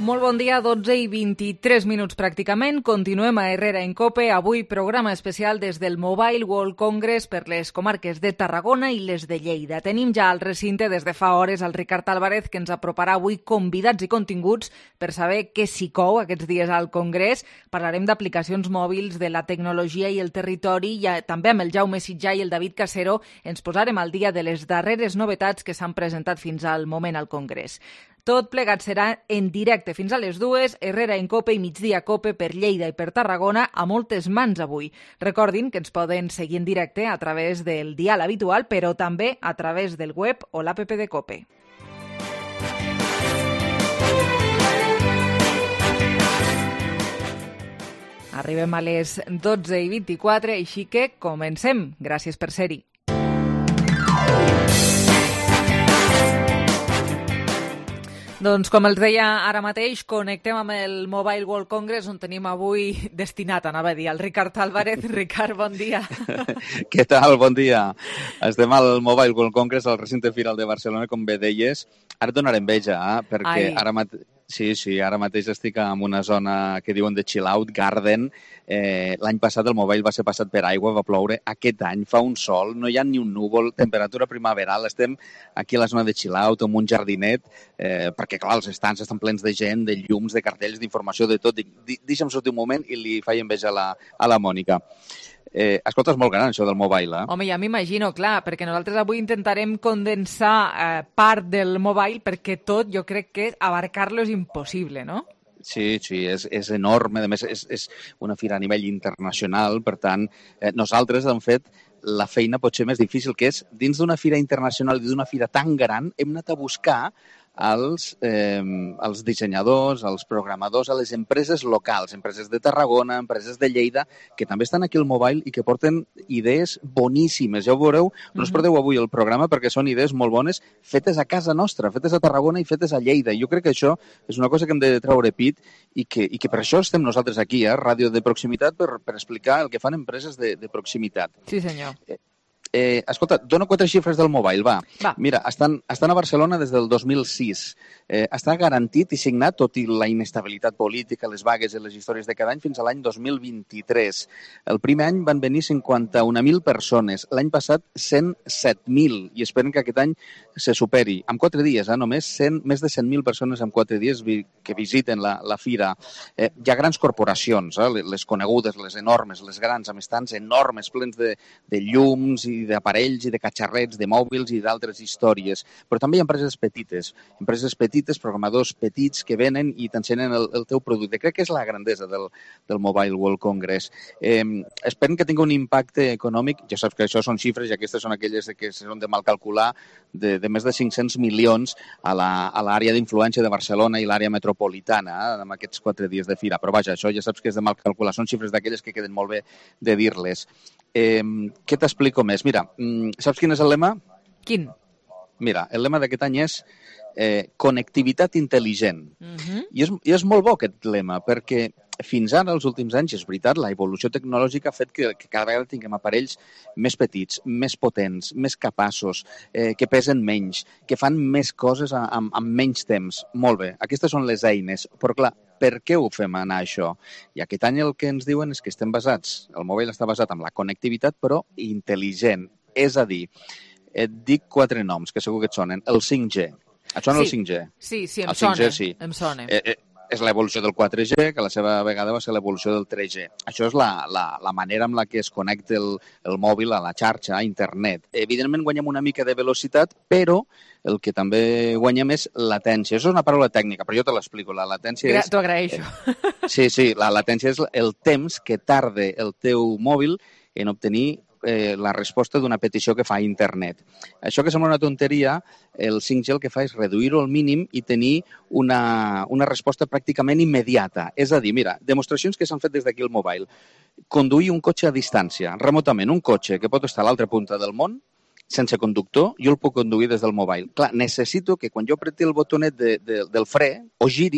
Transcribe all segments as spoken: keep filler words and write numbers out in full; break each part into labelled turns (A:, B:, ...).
A: Molt bon dia, dotze i vint-i-tres minuts pràcticament. Continuem a Herrera en Cope. Avui programa especial des del Mobile World Congress per les comarques de Tarragona i les de Lleida. Tenim ja al recinte des de fa hores el Ricard Álvarez, que ens aproparà avui convidats i continguts per saber què s'hi cou aquests dies al Congrés. Parlarem d'aplicacions mòbils, de la tecnologia i el territori, i també amb el Jaume Sitjà i el David Casero ens posarem al dia de les darreres novetats que s'han presentat fins al moment al Congrés. Tot plegat serà en directe fins a les dues, Herrera en Cope i Migdia Cope per Lleida i per Tarragona, a moltes mans avui. Recordin que ens poden seguir en directe a través del dial habitual, però també a través del web o l'app de Cope. Arribem a les dotze i vint-i-quatre, així que comencem. Gràcies per ser-hi. Doncs, com els deia ara mateix, connectem amb el Mobile World Congress, on tenim avui destinat, anava a dir, el Ricard Álvarez. Ricard, bon dia.
B: Què tal? Bon dia. Estem al Mobile World Congress, al recinte firal de Barcelona, com bé deies. Ara et donaré enveja, eh? perquè Ai. ara mateix... Sí, sí, ara mateix estic en una zona que diuen de chill out, garden. Eh, L'any passat el Mobile va ser passat per aigua, va ploure. Aquest any fa un sol, no hi ha ni un núvol, temperatura primaveral. Estem aquí a la zona de chill out, amb un jardinet, eh, perquè, clar, els estants estan plens de gent, de llums, de cartells, d'informació, de tot. Deixa'm sortir un moment i li faig enveja a la, a la Mònica. Eh, escolta, és molt gran això del mobile, eh?
A: Home, ja m'imagino, clar, perquè nosaltres avui intentarem condensar eh, part del mobile, perquè tot jo crec que abarcar-lo és impossible, no?
B: Sí, sí, és, és enorme. A més, és, és una fira a nivell internacional. Per tant, eh, nosaltres hem fet la feina potser més difícil, que és, dins d'una fira internacional i d'una fira tan gran, hem anat a buscar als, eh, als dissenyadors, als programadors, a les empreses locals, empreses de Tarragona, empreses de Lleida, que també estan aquí al Mobile i que porten idees boníssimes. Ja ho veureu, no us perdeu avui el programa perquè són idees molt bones, fetes a casa nostra, fetes a Tarragona i fetes a Lleida. Jo crec que això és una cosa que hem de treure pit i que, i que per això estem nosaltres aquí, eh? Ràdio de proximitat, per, per explicar el que fan empreses de, de proximitat.
A: Sí, senyor.
B: Eh, Eh, escolta, dono quatre xifres del mobile, va.
A: va.
B: Mira, estan, estan a Barcelona des del dos mil sis. Eh, està garantit i signat, tot i la inestabilitat política, les vagues i les històries de cada any, fins a l'any dos mil vint-i-tres. El primer any van venir cinquanta-una mil persones, l'any passat cent set mil, i esperen que aquest any se superi. En quatre dies, eh, només cent, més de cent mil persones en quatre dies vi, que visiten la, la fira. Eh, hi ha grans corporacions, eh, les conegudes, les enormes, les grans, amb estants enormes, plens de, de llums i d'aparells i de catxarrets, de mòbils i d'altres històries. Però també hi ha empreses petites, empreses petites, programadors petits que venen i t'encenen el, el teu producte. Crec que és la grandesa del, del Mobile World Congress. Eh, esperen que tingui un impacte econòmic, ja saps que això són xifres i aquestes són aquelles que són de mal calcular, de, de més de cinc-cents milions a l'àrea d'influència de Barcelona i l'àrea metropolitana, eh, en aquests quatre dies de fira. Però vaja, això ja saps que és de mal calcular, són xifres d'aquelles que queden molt bé de dir-les. Eh, què t'explico més? Mira, saps quin és el lema?
A: Quin?
B: Mira, el lema d'aquest any és eh, connectivitat intel·ligent.
A: Uh-huh.
B: I, és, I és molt bo aquest lema, perquè fins ara, els últims anys, és veritat, la evolució tecnològica ha fet que, que cada vegada tinguem aparells més petits, més potents, més capaços, eh, que pesen menys, que fan més coses amb, amb menys temps. Molt bé, aquestes són les eines, però clar, per què ho fem anar això? I aquest any el que ens diuen és que estem basats, el mòbil està basat en la connectivitat, però intel·ligent. És a dir, et dic quatre noms que segur que et sonen. El cinc G. Et sona
A: sí.
B: el cinc G?
A: Sí, sí, em
B: el
A: sona.
B: cinc G, sí.
A: Em sona.
B: Eh, eh, és l'evolució del quatre G, que a la seva vegada va ser l'evolució del tres G. Això és la, la, la manera amb la que es connecta el, el mòbil a la xarxa, a internet. Evidentment guanyem una mica de velocitat, però el que també guanyem és latència. Això és una paraula tècnica, però jo te l'explico. La latència
A: Gra-
B: és...
A: T'ho agraeixo.
B: Sí, sí, la latència és el temps que tarda el teu mòbil en obtenir eh, la resposta d'una petició que fa a internet. Això que sembla una tonteria, el cinc G el que fa és reduir-ho al mínim i tenir una, una resposta pràcticament immediata. És a dir, mira, demostracions que s'han fet des d'aquí al mobile. Conduir un cotxe a distància, remotament, un cotxe que pot estar a l'altra punta del món, sense conductor, jo el puc conduir des del mobile. Clar, necessito que quan jo apreti el botonet de, de, del fre o giri,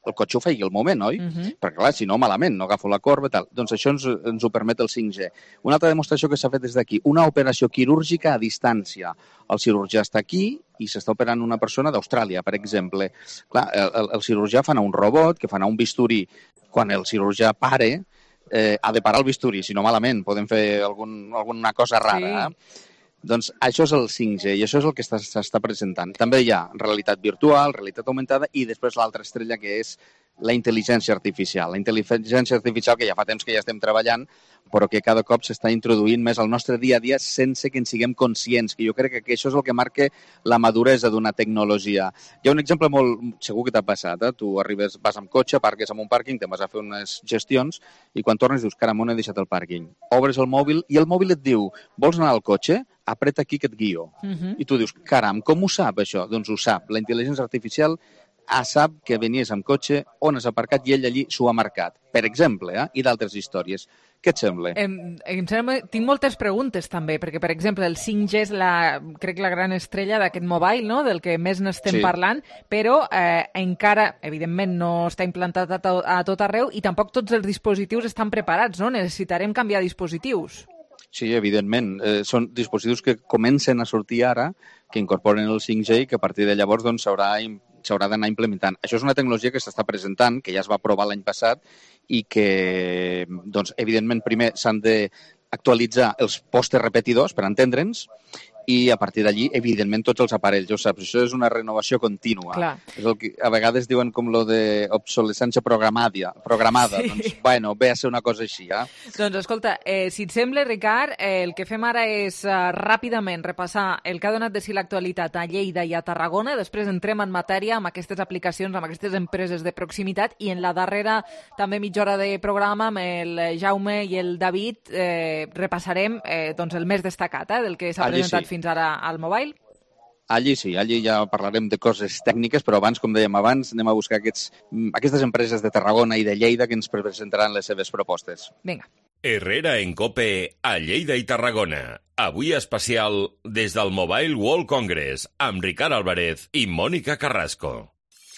B: el cotxe ho feia al moment, oi?
A: Uh-huh.
B: Perquè, clar, si no, malament, no agafo la corba i tal. Doncs això ens, ens ho permet el cinc G. Una altra demostració que s'ha fet des d'aquí, una operació quirúrgica a distància. El cirurgià està aquí i s'està operant una persona d'Austràlia, per exemple. Clar, el, el, el cirurgià fa anar un robot, que fa anar un bisturí. Quan el cirurgià pare, eh, ha de parar el bisturí, si no malament, podem fer algun, alguna cosa rara. Sí. Eh? Doncs això és el cinc G i això és el que s'està presentant. També hi ha realitat virtual, realitat augmentada i després l'altra estrella que és la intel·ligència artificial. La intel·ligència artificial que ja fa temps que ja estem treballant, però que cada cop s'està introduint més al nostre dia a dia sense que en siguem conscients, que jo crec que això és el que marca la maduresa d'una tecnologia. Hi ha un exemple molt segur que t'ha passat, eh? Tu arribes, vas amb cotxe, parques en un pàrquing, te'n vas a fer unes gestions i quan tornes dius, caram, on he deixat el pàrquing? Obres el mòbil i el mòbil et diu, vols anar al cotxe? Apreta aquí que et guio. Uh-huh. I tu dius, caram, com ho sap això? Doncs ho sap. La intel·ligència artificial sap que venies amb cotxe, on has aparcat i ell allí s'ho ha marcat. Per exemple, eh? I d'altres històries. Què et sembla?
A: Em, em sembla? Tinc moltes preguntes també, perquè, per exemple, el cinc G és la, crec, la gran estrella d'aquest mobile, no? Del que més n'estem sí. parlant, però eh, encara, evidentment, no està implantat a, to a tot arreu i tampoc tots els dispositius estan preparats, no? Necessitarem canviar dispositius.
B: Sí, evidentment. Eh, són dispositius que comencen a sortir ara, que incorporen el cinc G i que a partir de llavors doncs, s'haurà s'haurà d'anar implementant. Això és una tecnologia que s'està presentant, que ja es va aprovar l'any passat i que, doncs, evidentment, primer s'han d'actualitzar els postes repetidors per entendre'ns i a partir d'allí, evidentment, tots els aparells. Ja ho saps, això és una renovació contínua.
A: Clar.
B: És el que a vegades diuen com lo de obsolescència programada. programada. Sí. Doncs, bueno, ve a ser una cosa així, eh?
A: Doncs, escolta, eh, si et sembla, Ricard, eh, el que fem ara és eh, ràpidament repassar el que ha donat de si l'actualitat a Lleida i a Tarragona, després entrem en matèria amb aquestes aplicacions, amb aquestes empreses de proximitat i en la darrera també mitja hora de programa amb el Jaume i el David eh, repassarem eh, doncs el més destacat eh, del que s'ha presentat sí. fins ara al mobile?
B: Allí sí, allí ja parlarem de coses tècniques, però abans, com dèiem abans, anem a buscar aquests, aquestes empreses de Tarragona i de Lleida que ens presentaran les seves propostes.
A: Vinga.
C: Herrera en Cope a Lleida i Tarragona. Avui especial des del Mobile World Congress amb Ricard Álvarez i Mònica Carrasco.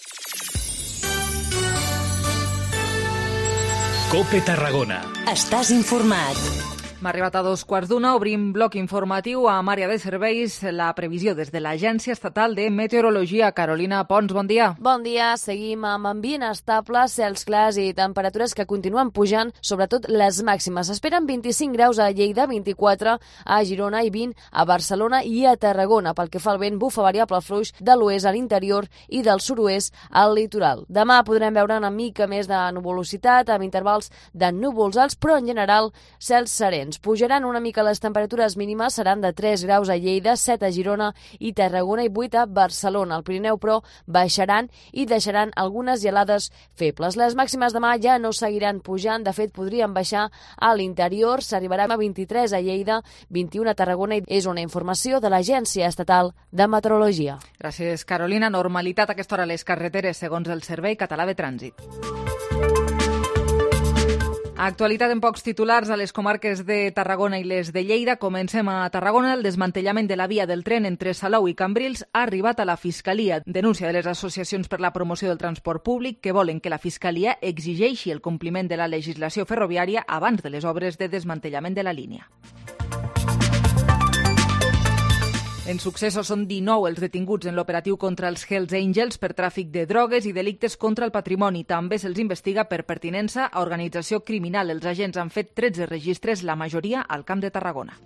D: Cope Tarragona.
E: Estàs informat.
A: M'ha arribat a dos quarts d'una, obrim bloc informatiu amb àrea de serveis, la previsió des de l'Agència Estatal de Meteorologia. Carolina Pons, bon dia.
F: Bon dia, seguim amb ambient estable, cels clars i temperatures que continuen pujant, sobretot les màximes. Esperen vint-i-cinc graus a Lleida, vint-i-quatre a Girona i vint a Barcelona i a Tarragona. Pel que fa al vent, bufa variable fluix de l'oest a l'interior i del sud-oest al litoral. Demà podrem veure una mica més de nuvolositat, amb intervals de núvols alts, però en general cels serens. Pujaran una mica les temperatures mínimes, seran de tres graus a Lleida, set a Girona i Tarragona i vuit a Barcelona. Al Pirineu, però, baixaran i deixaran algunes gelades febles. Les màximes demà ja no seguiran pujant, de fet podrien baixar a l'interior, s'arribarà a vint-i-tres a Lleida, vint-i-u a Tarragona i és una informació de l'Agència Estatal de Meteorologia.
A: Gràcies, Carolina. Normalitat a aquesta hora a les carreteres, segons el Servei Català de Trànsit. Actualitat en pocs titulars a les comarques de Tarragona i les de Lleida. Comencem a Tarragona. El desmantellament de la via del tren entre Salou i Cambrils ha arribat a la Fiscalia. Denúncia de les associacions per la promoció del transport públic que volen que la Fiscalia exigeixi el compliment de la legislació ferroviària abans de les obres de desmantellament de la línia. En successos són dinou els detinguts en l'operatiu contra els Hells Angels per tràfic de drogues i delictes contra el patrimoni. També se'ls investiga per pertinença a organització criminal. Els agents han fet tretze registres, la majoria al Camp de Tarragona.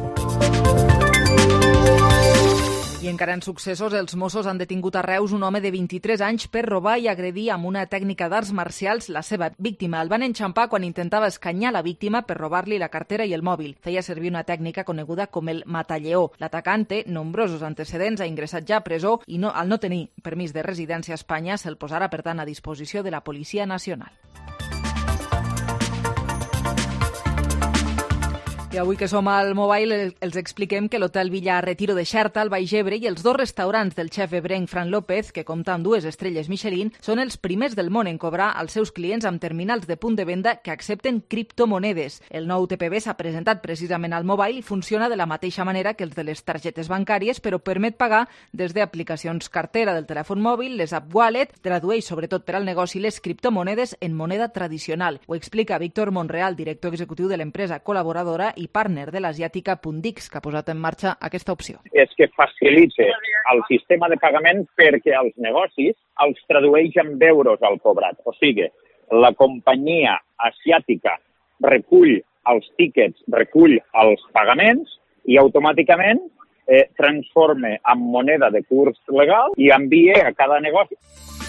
A: I encara en successos, els Mossos han detingut a Reus un home de vint-i-tres anys per robar i agredir amb una tècnica d'arts marcials la seva víctima. El van enxampar quan intentava escanyar la víctima per robar-li la cartera i el mòbil. Feia servir una tècnica coneguda com el matalleó. L'atacant té nombrosos antecedents, ha ingressat ja a presó i no, al no tenir permís de residència a Espanya se'l posarà, per tant, a disposició de la Policia Nacional. I avui que som al Mobile els expliquem que l'Hotel Villa Retiro de Xerta, al Baix Ebre, i els dos restaurants del xef ebrenc Fran López, que compta amb dues estrelles Michelin, són els primers del món en cobrar als seus clients amb terminals de punt de venda que accepten criptomonedes. El nou T P B s'ha presentat precisament al Mobile i funciona de la mateixa manera que els de les targetes bancàries, però permet pagar des d'aplicacions cartera del telèfon mòbil, les app wallet, tradueix sobretot per al negoci les criptomonedes en moneda tradicional. Ho explica Víctor Monreal, director executiu de l'empresa col·laboradora i partner de l'asiàtica Pundix, que ha posat en marxa aquesta opció.
E: És que facilita el sistema de pagament perquè els negocis els tradueix en euros al cobrat. O sigui, la companyia asiàtica recull els tíquets, recull els pagaments i automàticament eh, transforma en moneda de curs legal i envia a cada negoci.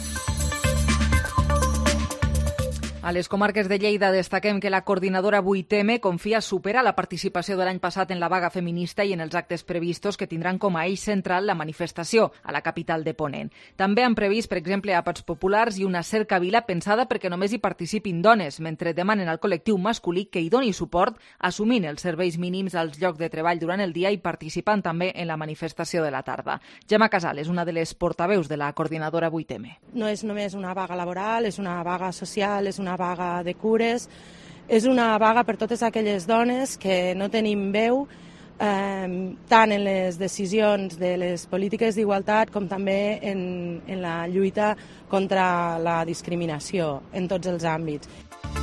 A: A les comarques de Lleida destaquem que la coordinadora vuit eme confia superar la participació de l'any passat en la vaga feminista i en els actes previstos que tindran com a eix central la manifestació a la capital de Ponent. També han previst, per exemple, àpats populars i una cercavila pensada perquè només hi participin dones, mentre demanen al col·lectiu masculí que hi doni suport assumint els serveis mínims als llocs de treball durant el dia i participant també en la manifestació de la tarda. Gemma Casal és una de les portaveus de la coordinadora vuit eme.
G: No és només una vaga laboral, és una vaga social, és una una vaga de cures, és una vaga per totes aquelles dones que no tenim veu eh, tant en les decisions de les polítiques d'igualtat com també en, en la lluita contra la discriminació en tots els àmbits.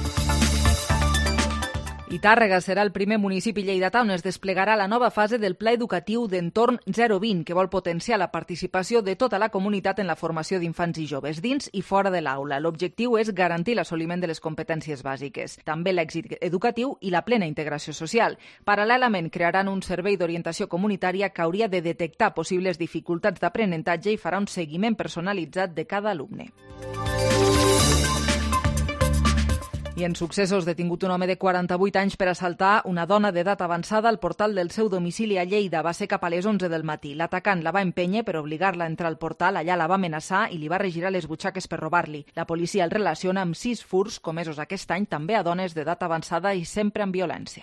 A: I Tàrrega serà el primer municipi lleidatà on es desplegarà la nova fase del Pla Educatiu d'Entorn zero vint, que vol potenciar la participació de tota la comunitat en la formació d'infants i joves, dins i fora de l'aula. L'objectiu és garantir l'assoliment de les competències bàsiques, també l'èxit educatiu i la plena integració social. Paral·lelament, crearan un servei d'orientació comunitària que hauria de detectar possibles dificultats d'aprenentatge i farà un seguiment personalitzat de cada alumne. I en successos, detingut un home de quaranta-vuit anys per assaltar una dona d'edat avançada al portal del seu domicili a Lleida. Va ser cap a les onze del matí. L'atacant la va empènyer per obligar-la a entrar al portal, allà la va amenaçar i li va regirar les butxaques per robar-li. La policia el relaciona amb sis furts comesos aquest any, també a dones d'edat avançada i sempre amb violència.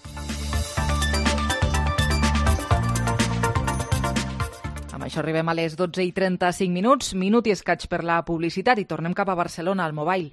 A: Amb això arribem a les dotze i trenta-cinc minuts, minut i escaig per la publicitat i tornem cap a Barcelona al Mobile.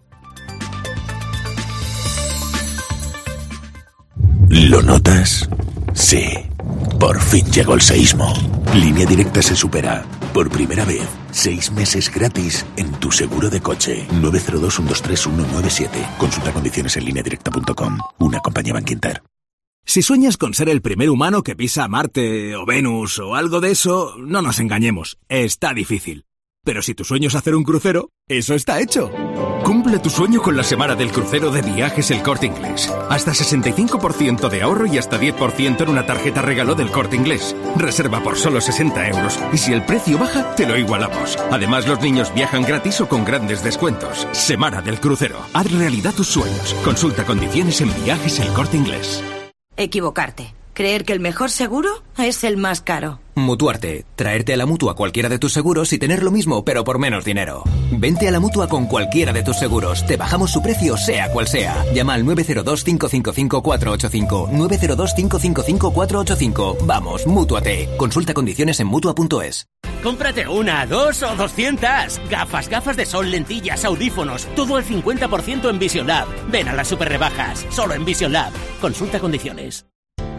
H: ¿Lo notas? Sí. Por fin llegó el seísmo. Línea Directa se supera. Por primera vez, seis meses gratis en tu seguro de coche. nueve cero dos, uno dos tres, uno nueve siete. Consulta condiciones en línea directa punto com. Una compañía Bankinter.
I: Si sueñas con ser el primer humano que pisa Marte o Venus o algo de eso, no nos engañemos. Está difícil. Pero si tu sueño es hacer un crucero, eso está hecho. Cumple tu sueño con la semana del crucero de Viajes El Corte Inglés. Hasta sesenta y cinco por ciento de ahorro y hasta diez por ciento en una tarjeta regalo del Corte Inglés. Reserva por solo sesenta euros y si el precio baja, te lo igualamos. Además, los niños viajan gratis o con grandes descuentos. Semana del crucero. Haz realidad tus sueños. Consulta condiciones en Viajes El Corte Inglés.
J: Equivocarte. Creer que el mejor seguro es el más caro.
K: Mutuarte. Traerte a la Mutua cualquiera de tus seguros y tener lo mismo, pero por menos dinero. Vente a la Mutua con cualquiera de tus seguros. Te bajamos su precio, sea cual sea. Llama al nueve cero dos, cinco cinco cinco, cuatro ocho cinco. nueve cero dos, cinco cinco cinco, cuatro ocho cinco. Vamos, Mútuate. Consulta condiciones en Mutua punto es.
L: Cómprate una, dos o doscientas. Gafas, gafas de sol, lentillas, audífonos. Todo al cincuenta por ciento en Vision Lab. Ven a las super rebajas. Solo en Vision Lab. Consulta condiciones.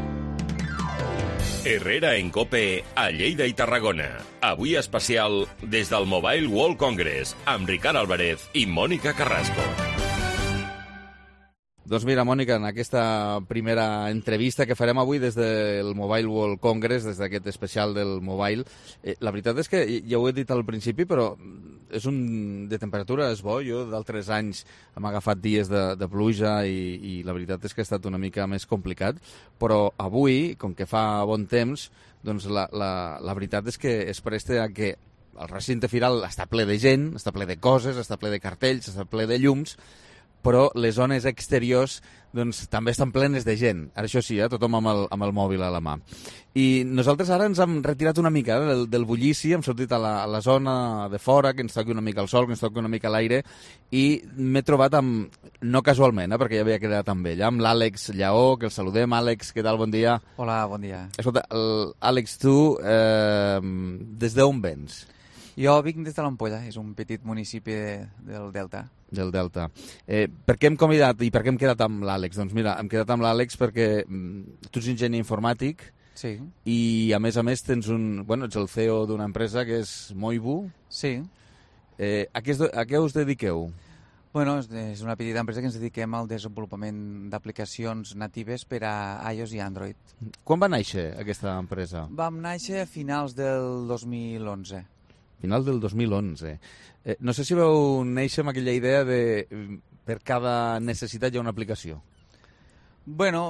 C: Herrera en COPE a Lleida i Tarragona. Avui especial des del Mobile World Congress amb Ricard Álvarez i Mònica Carrasco.
B: Doncs mira, Mònica, en aquesta primera entrevista que farem avui des del Mobile World Congress, des d'aquest especial del Mobile, eh, la veritat és que ja ho he dit al principi, però és un de temperatura és bo. Jo d'altres anys hem agafat dies de, de pluja i, i la veritat és que ha estat una mica més complicat, però avui, com que fa bon temps, doncs la, la, la veritat és que es presta a que el recinte firal està ple de gent, està ple de coses, està ple de cartells, està ple de llums, però les zones exteriors doncs, també estan plenes de gent. Ara això sí, eh? Tothom amb el, amb el mòbil a la mà. I nosaltres ara ens hem retirat una mica eh, del, del bullici, hem sortit a la, a la zona de fora, que ens toqui una mica el sol, que ens toqui una mica l'aire, i m'he trobat amb, no casualment, eh, perquè ja havia quedat amb ell, amb l'Àlex Lleó, que el saludem. Àlex, què tal? Bon dia.
M: Hola, bon dia.
B: Escolta, el, Àlex, tu eh, des d'on vens?
M: Jo vinc des de l'Ampolla, és un petit municipi de, del Delta.
B: Del Delta. Eh, per què hem convidat i per què hem quedat amb l'Àlex? Doncs mira, hem quedat amb l'Àlex perquè mm, tu ets enginyer informàtic,
M: sí.
B: I a més a més tens un, bueno, ets el C E O d'una empresa que és Moibu.
M: Sí.
B: Eh, a, què es, a què us dediqueu?
M: Bueno, és una petita empresa que ens dediquem al desenvolupament d'aplicacions natives per a iOS i Android.
B: Quan va néixer aquesta empresa?
M: Vam néixer a finals del dos mil onze.
B: Final del dos mil onze. Eh, no sé si vau néixer amb aquella idea de per cada necessitat hi ha una aplicació.
M: Bueno,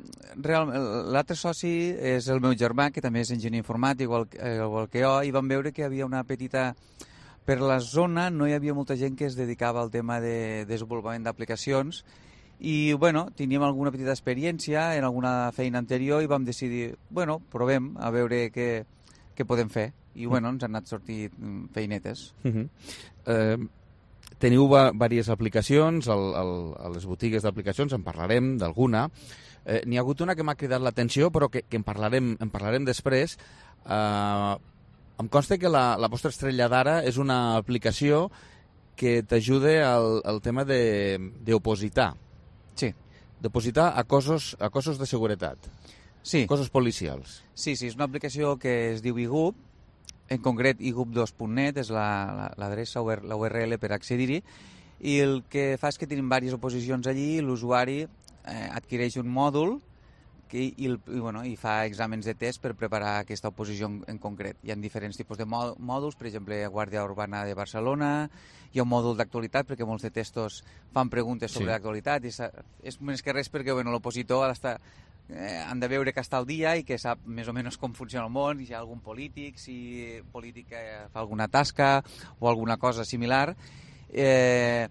M: l'altre soci és el meu germà, que també és enginyer informàtic, igual, igual que jo, i vam veure que hi havia una petita... Per la zona no hi havia molta gent que es dedicava al tema de desenvolupament d'aplicacions i, bueno, teníem alguna petita experiència en alguna feina anterior i vam decidir, bueno, provem a veure què, què podem fer. I, bueno, ens han anat sortit feinetes.
B: Uh-huh. eh, teniu diverses aplicacions al, al, a les botigues d'aplicacions, en parlarem d'alguna. Eh, N'hi ha hagut una que m'ha cridat l'atenció, però que, que en parlarem, en parlarem després. Eh, em consta que la, la vostra estrella d'ara és una aplicació que t'ajuda al, al tema d'opositar.
M: Sí.
B: D'opositar a cossos, a cossos de seguretat.
M: Sí.
B: Cossos policials.
M: Sí, sí, és una aplicació que es diu iGub, en concret igub dos punt net és l'adreça, la, la U R L per accedir-hi, i el que fa és que tenim diverses oposicions allí i l'usuari eh, adquireix un mòdul que, i, i, bueno, i fa exàmens de test per preparar aquesta oposició en, en concret. Hi ha diferents tipus de mòduls, per exemple, Guàrdia Urbana de Barcelona, hi ha un mòdul d'actualitat perquè molts de testos fan preguntes sobre sí. l'actualitat, i és més que res perquè bueno, l'opositor ha d'estar... Eh, han de veure que està al dia i que sap més o menys com funciona el món, si hi ha algun polític, si polític eh, fa alguna tasca o alguna cosa similar. Eh,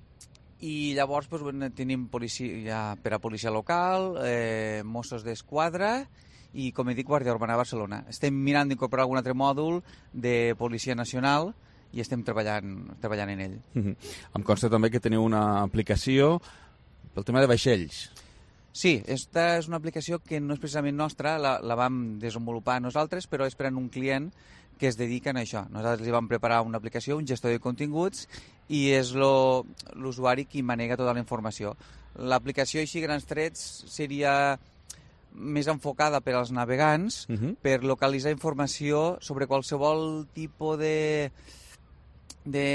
M: I llavors pues, bueno, tenim policia, per a policia local, eh, Mossos d'Esquadra i, com he dit, Guàrdia Urbana de Barcelona. Estem mirant d'incorporar algun altre mòdul de Policia Nacional i estem treballant, treballant en ell.
B: Mm-hmm. Em consta també que teniu una aplicació pel tema de vaixells.
M: Sí, aquesta és una aplicació que no és precisament nostra, la, la vam desenvolupar nosaltres, però és per a un client que es dediquen a això. Nosaltres li vam preparar una aplicació, un gestor de continguts, i és l'usuari qui manega tota la informació. L'aplicació, així grans trets, seria més enfocada per als navegants, uh-huh. per localitzar informació sobre qualsevol tipus de, de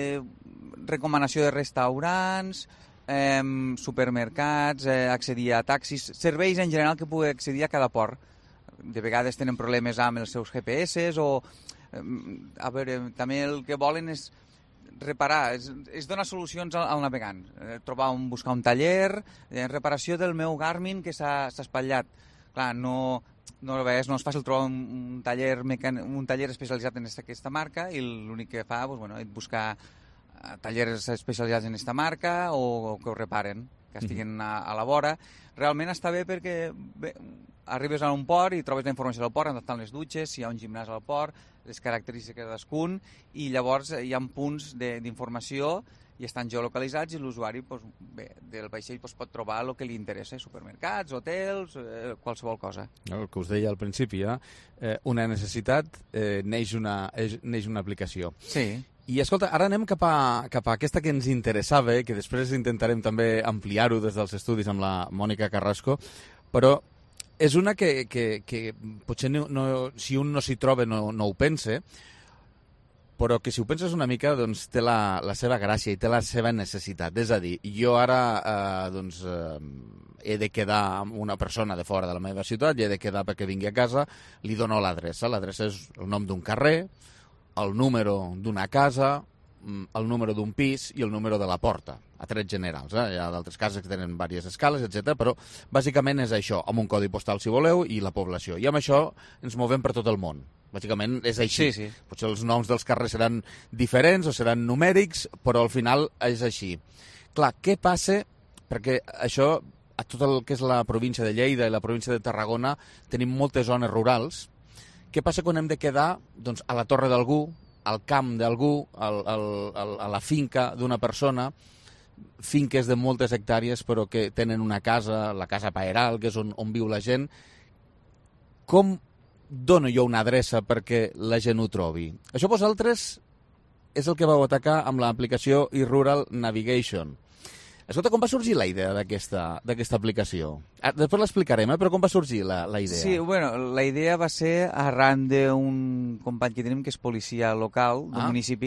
M: recomanació de restaurants, Eh, supermercats, eh, accedir a taxis, serveis en general que pugui accedir a cada port. De vegades tenen problemes amb els seus G P S o, eh, a veure, també el que volen és reparar, és, és donar solucions al, al navegant, eh, trobar un, buscar un taller, eh, reparació del meu Garmin que s'ha espatllat. Clar, no, no, no és fàcil trobar un, un, taller, mecan, un taller especialitzat en esta, aquesta marca i l'únic que fa doncs, bueno, és buscar tallers especialitzats en aquesta marca o, o que ho reparen, que estiguin a, a la vora. Realment està bé perquè bé, arribes a un port i trobes la informació del port, on estan les dutxes, si hi ha un gimnàs al port, les característiques de cadascun, i llavors hi ha punts d'informació i estan geolocalitzats i l'usuari doncs, bé, del vaixell doncs, pot trobar el que li interessa, supermercats, hotels, eh, qualsevol cosa.
B: El que us deia al principi, ja, eh, una necessitat eh, neix, una, neix una aplicació.
M: Sí.
B: I escolta, ara anem cap a, cap a aquesta que ens interessava, que després intentarem també ampliar-ho des dels estudis amb la Mònica Carrasco, però és una que, que, que potser no, no, si un no s'hi troba no, no ho pense, però que si ho penses una mica doncs, té la, la seva gràcia i té la seva necessitat. És a dir, jo ara eh, doncs, eh, he de quedar amb una persona de fora de la meva ciutat i he de quedar perquè vingui a casa, li dono l'adreça. L'adreça és el nom d'un carrer, el número d'una casa, el número d'un pis i el número de la porta, a trets generals. Eh? Hi ha d'altres cases que tenen diverses escales, etcètera, però bàsicament és això, amb un codi postal, si voleu, i la població. I amb això ens movem per tot el món. Bàsicament és així.
M: Sí, sí.
B: Potser els noms dels carrers seran diferents o seran numèrics, però al final és així. Clar, què passa? Perquè això a tot el que és la província de Lleida i la província de Tarragona tenim moltes zones rurals. Què passa quan hem de quedar doncs, a la torre d'algú, al camp d'algú, al, al, al, a la finca d'una persona, finques de moltes hectàrees però que tenen una casa, la casa paeral, que és on, on viu la gent. Com dono jo una adreça perquè la gent ho trobi? Això vosaltres és el que vau atacar amb l'aplicació eRural Navigation. Escolta, com va sorgir la idea d'aquesta aplicació? Ah, després l'explicarem, eh? Però com va sorgir la, la idea?
M: Sí, bueno, la idea va ser arran d'un company que tenim que és policia local d'un ah. municipi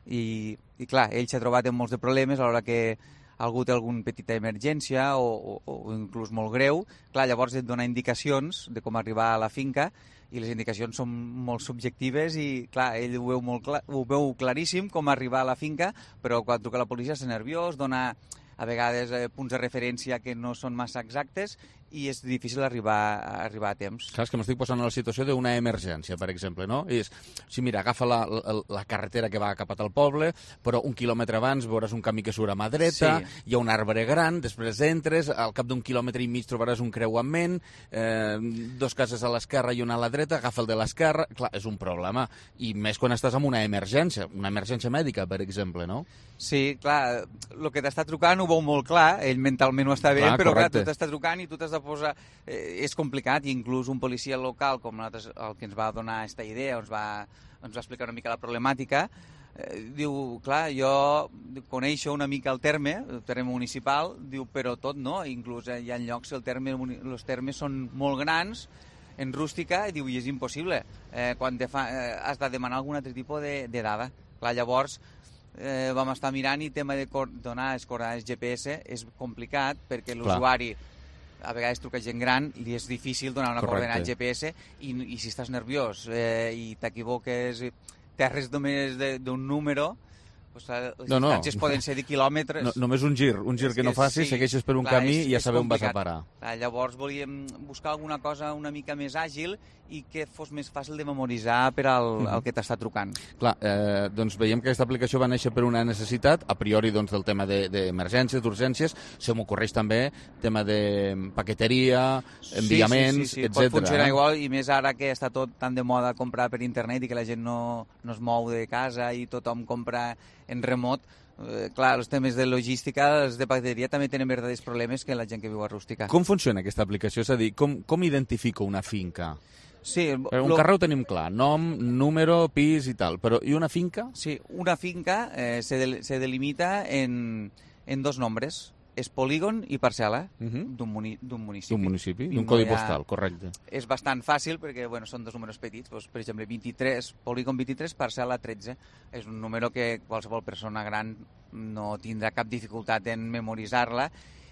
M: i, i clar, ell s'ha trobat amb molts de problemes a l'hora que algú té alguna petita emergència o, o, o inclús molt greu. Clar, llavors et dona indicacions de com arribar a la finca i les indicacions són molt subjectives i, clar, ell ho veu, molt clar, ho veu claríssim com arribar a la finca, però quan truca la policia està nerviós, dona a vegades eh, punts de referència que no són massa exactes i és difícil arribar, arribar a temps.
B: Clar, és que m'estic posant en la situació d'una emergència, per exemple, no? I és, sí, mira, agafa la, la, la carretera que va cap al poble, però un quilòmetre abans veuràs un camí que surt a mà dreta, sí. Hi ha un arbre gran, després entres, al cap d'un quilòmetre i mig trobaràs un creuament, eh, dos cases a l'esquerra i una a la dreta, agafa el de l'esquerra, clar, és un problema. I més quan estàs en una emergència, una emergència mèdica, per exemple, no?
M: Sí, clar, el que t'està trucant ho veu molt clar, ell mentalment ho està bé, clar, però correcte. Clar, tu t'està trucant i tu t'has de posar... Eh, és complicat, i inclús un policia local, com nosaltres, el que ens va donar aquesta idea, ens va, ens va explicar una mica la problemàtica, eh, diu, clar, jo coneixo una mica el terme, el terme municipal, diu, però tot no, inclús eh, hi ha llocs que el terme, els termes són molt grans, en rústica, i diu, i és impossible, eh, quan te fa, eh, has de demanar algun altre tipus de, de dada. Clar, llavors, Eh, vam estar mirant i el tema de donar les coordenades G P S és complicat perquè l'usuari a vegades truca gent gran i li és difícil donar una Correcte. Coordenada G P S i, i si estàs nerviós eh, i t'equivoques, t'erres només d'un número, pues, les no, distàncies no. poden ser de quilòmetres.
B: No, només un gir, un gir que, que no facis, sí, segueixes per un clar, camí és, i ja sabeu on vas a parar.
M: Clar, llavors volíem buscar alguna cosa una mica més àgil i que fos més fàcil de memoritzar per al, mm-hmm. al que t'està trucant.
B: Clar, eh, doncs veiem que aquesta aplicació va néixer per una necessitat, a priori doncs, del tema d'emergències, de, d'urgències, se m'ocorreix també tema de paqueteria, enviaments,
M: sí, sí, sí, sí.
B: etcètera.
M: Pot funcionar eh? igual, i més ara que està tot tan de moda comprar per internet i que la gent no, no es mou de casa i tothom compra en remot. Eh, clar, els temes de logística, els de paqueteria també tenen verdaders problemes que la gent que viu a rústica.
B: Com funciona aquesta aplicació? És a dir, com, com identifico una finca?
M: Sí,
B: un lo... carrer ho tenim clar, nom, número, pis i tal, però i una finca?
M: Sí, una finca eh, se, del, se delimita en, en dos nombres, és polígon i parcel·la uh-huh. d'un muni, municipi.
B: D'un municipi, d'un codi postal, correcte.
M: És bastant fàcil perquè bueno, són dos números petits, doncs, per exemple, vint-i-tres, polígon vint-i-tres, parcel·la tretze. És un número que qualsevol persona gran no tindrà cap dificultat en memoritzar-la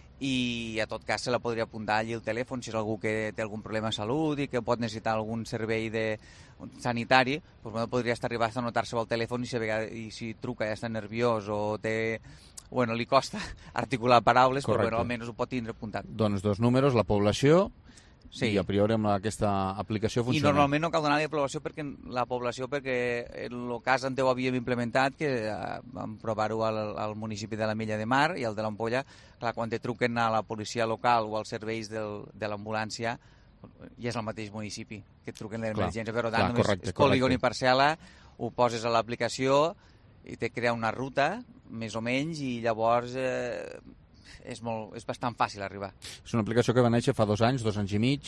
M: i a tot cas se la podria apuntar allí el telèfon si és algú que té algun problema de salut i que pot necessitar algun servei de sanitari, doncs bueno, podria estar arribar a anotar-se al telèfon i si, vegada, i si truca i està nerviós o té... Bueno, li costa articular paraules, Correcte. Però bueno, almenys ho pot tindre apuntat.
B: Doncs dos números, la població, sí. I a priori amb aquesta aplicació funciona.
M: I normalment no cal donar la població perquè la població perquè en el cas en teu havíem implementat, que vam provar-ho al, al municipi de la Mella de Mar i al de l'Ampolla, clar, quan te truquen a la policia local o als serveis del, de l'ambulància, ja és el mateix municipi que et truquen l'emergència, però tant, només correcte, és polígon i parcel·la, ho poses a l'aplicació i te crea una ruta, més o menys, i llavors eh, és, molt, és bastant fàcil arribar.
B: És una aplicació que va néixer fa dos anys, dos anys i mig.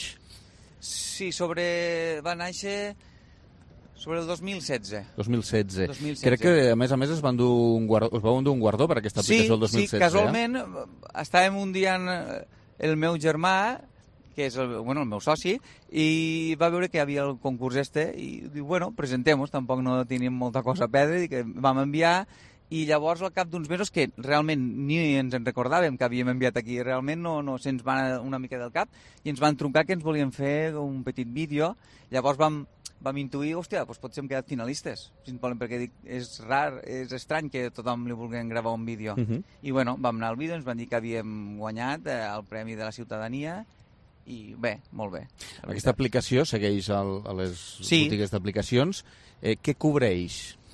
M: Sí, sobre... va néixer sobre el dos mil setze.
B: dos mil setze. dos mil setze. Crec que, a més a més, es van dur un guardó, es van dur un guardó per aquesta aplicació
M: sí,
B: el dos mil setze.
M: Sí, casualment, eh? estàvem un dia en el meu germà, que és el, bueno, el meu soci, i va veure que hi havia el concurs este, i diu, bueno, presentem-nos, tampoc no tenim molta cosa a perdre, i que vam enviar, i llavors al cap d'uns mesos, que realment ni ens en recordàvem que havíem enviat aquí, realment no, no se'ns va una mica del cap, i ens van trucar que ens volien fer un petit vídeo, llavors vam, vam intuir, hòstia, doncs potser hem quedat finalistes, perquè dic, és rar, és estrany que tothom li vulguin gravar un vídeo. Uh-huh. I bueno, vam anar al vídeo, ens van dir que havíem guanyat eh, el Premi de la Ciutadania, i bé, molt bé.
B: Aquesta aplicació segueix el, a les sí. botigues d'aplicacions. Eh, què cobreix?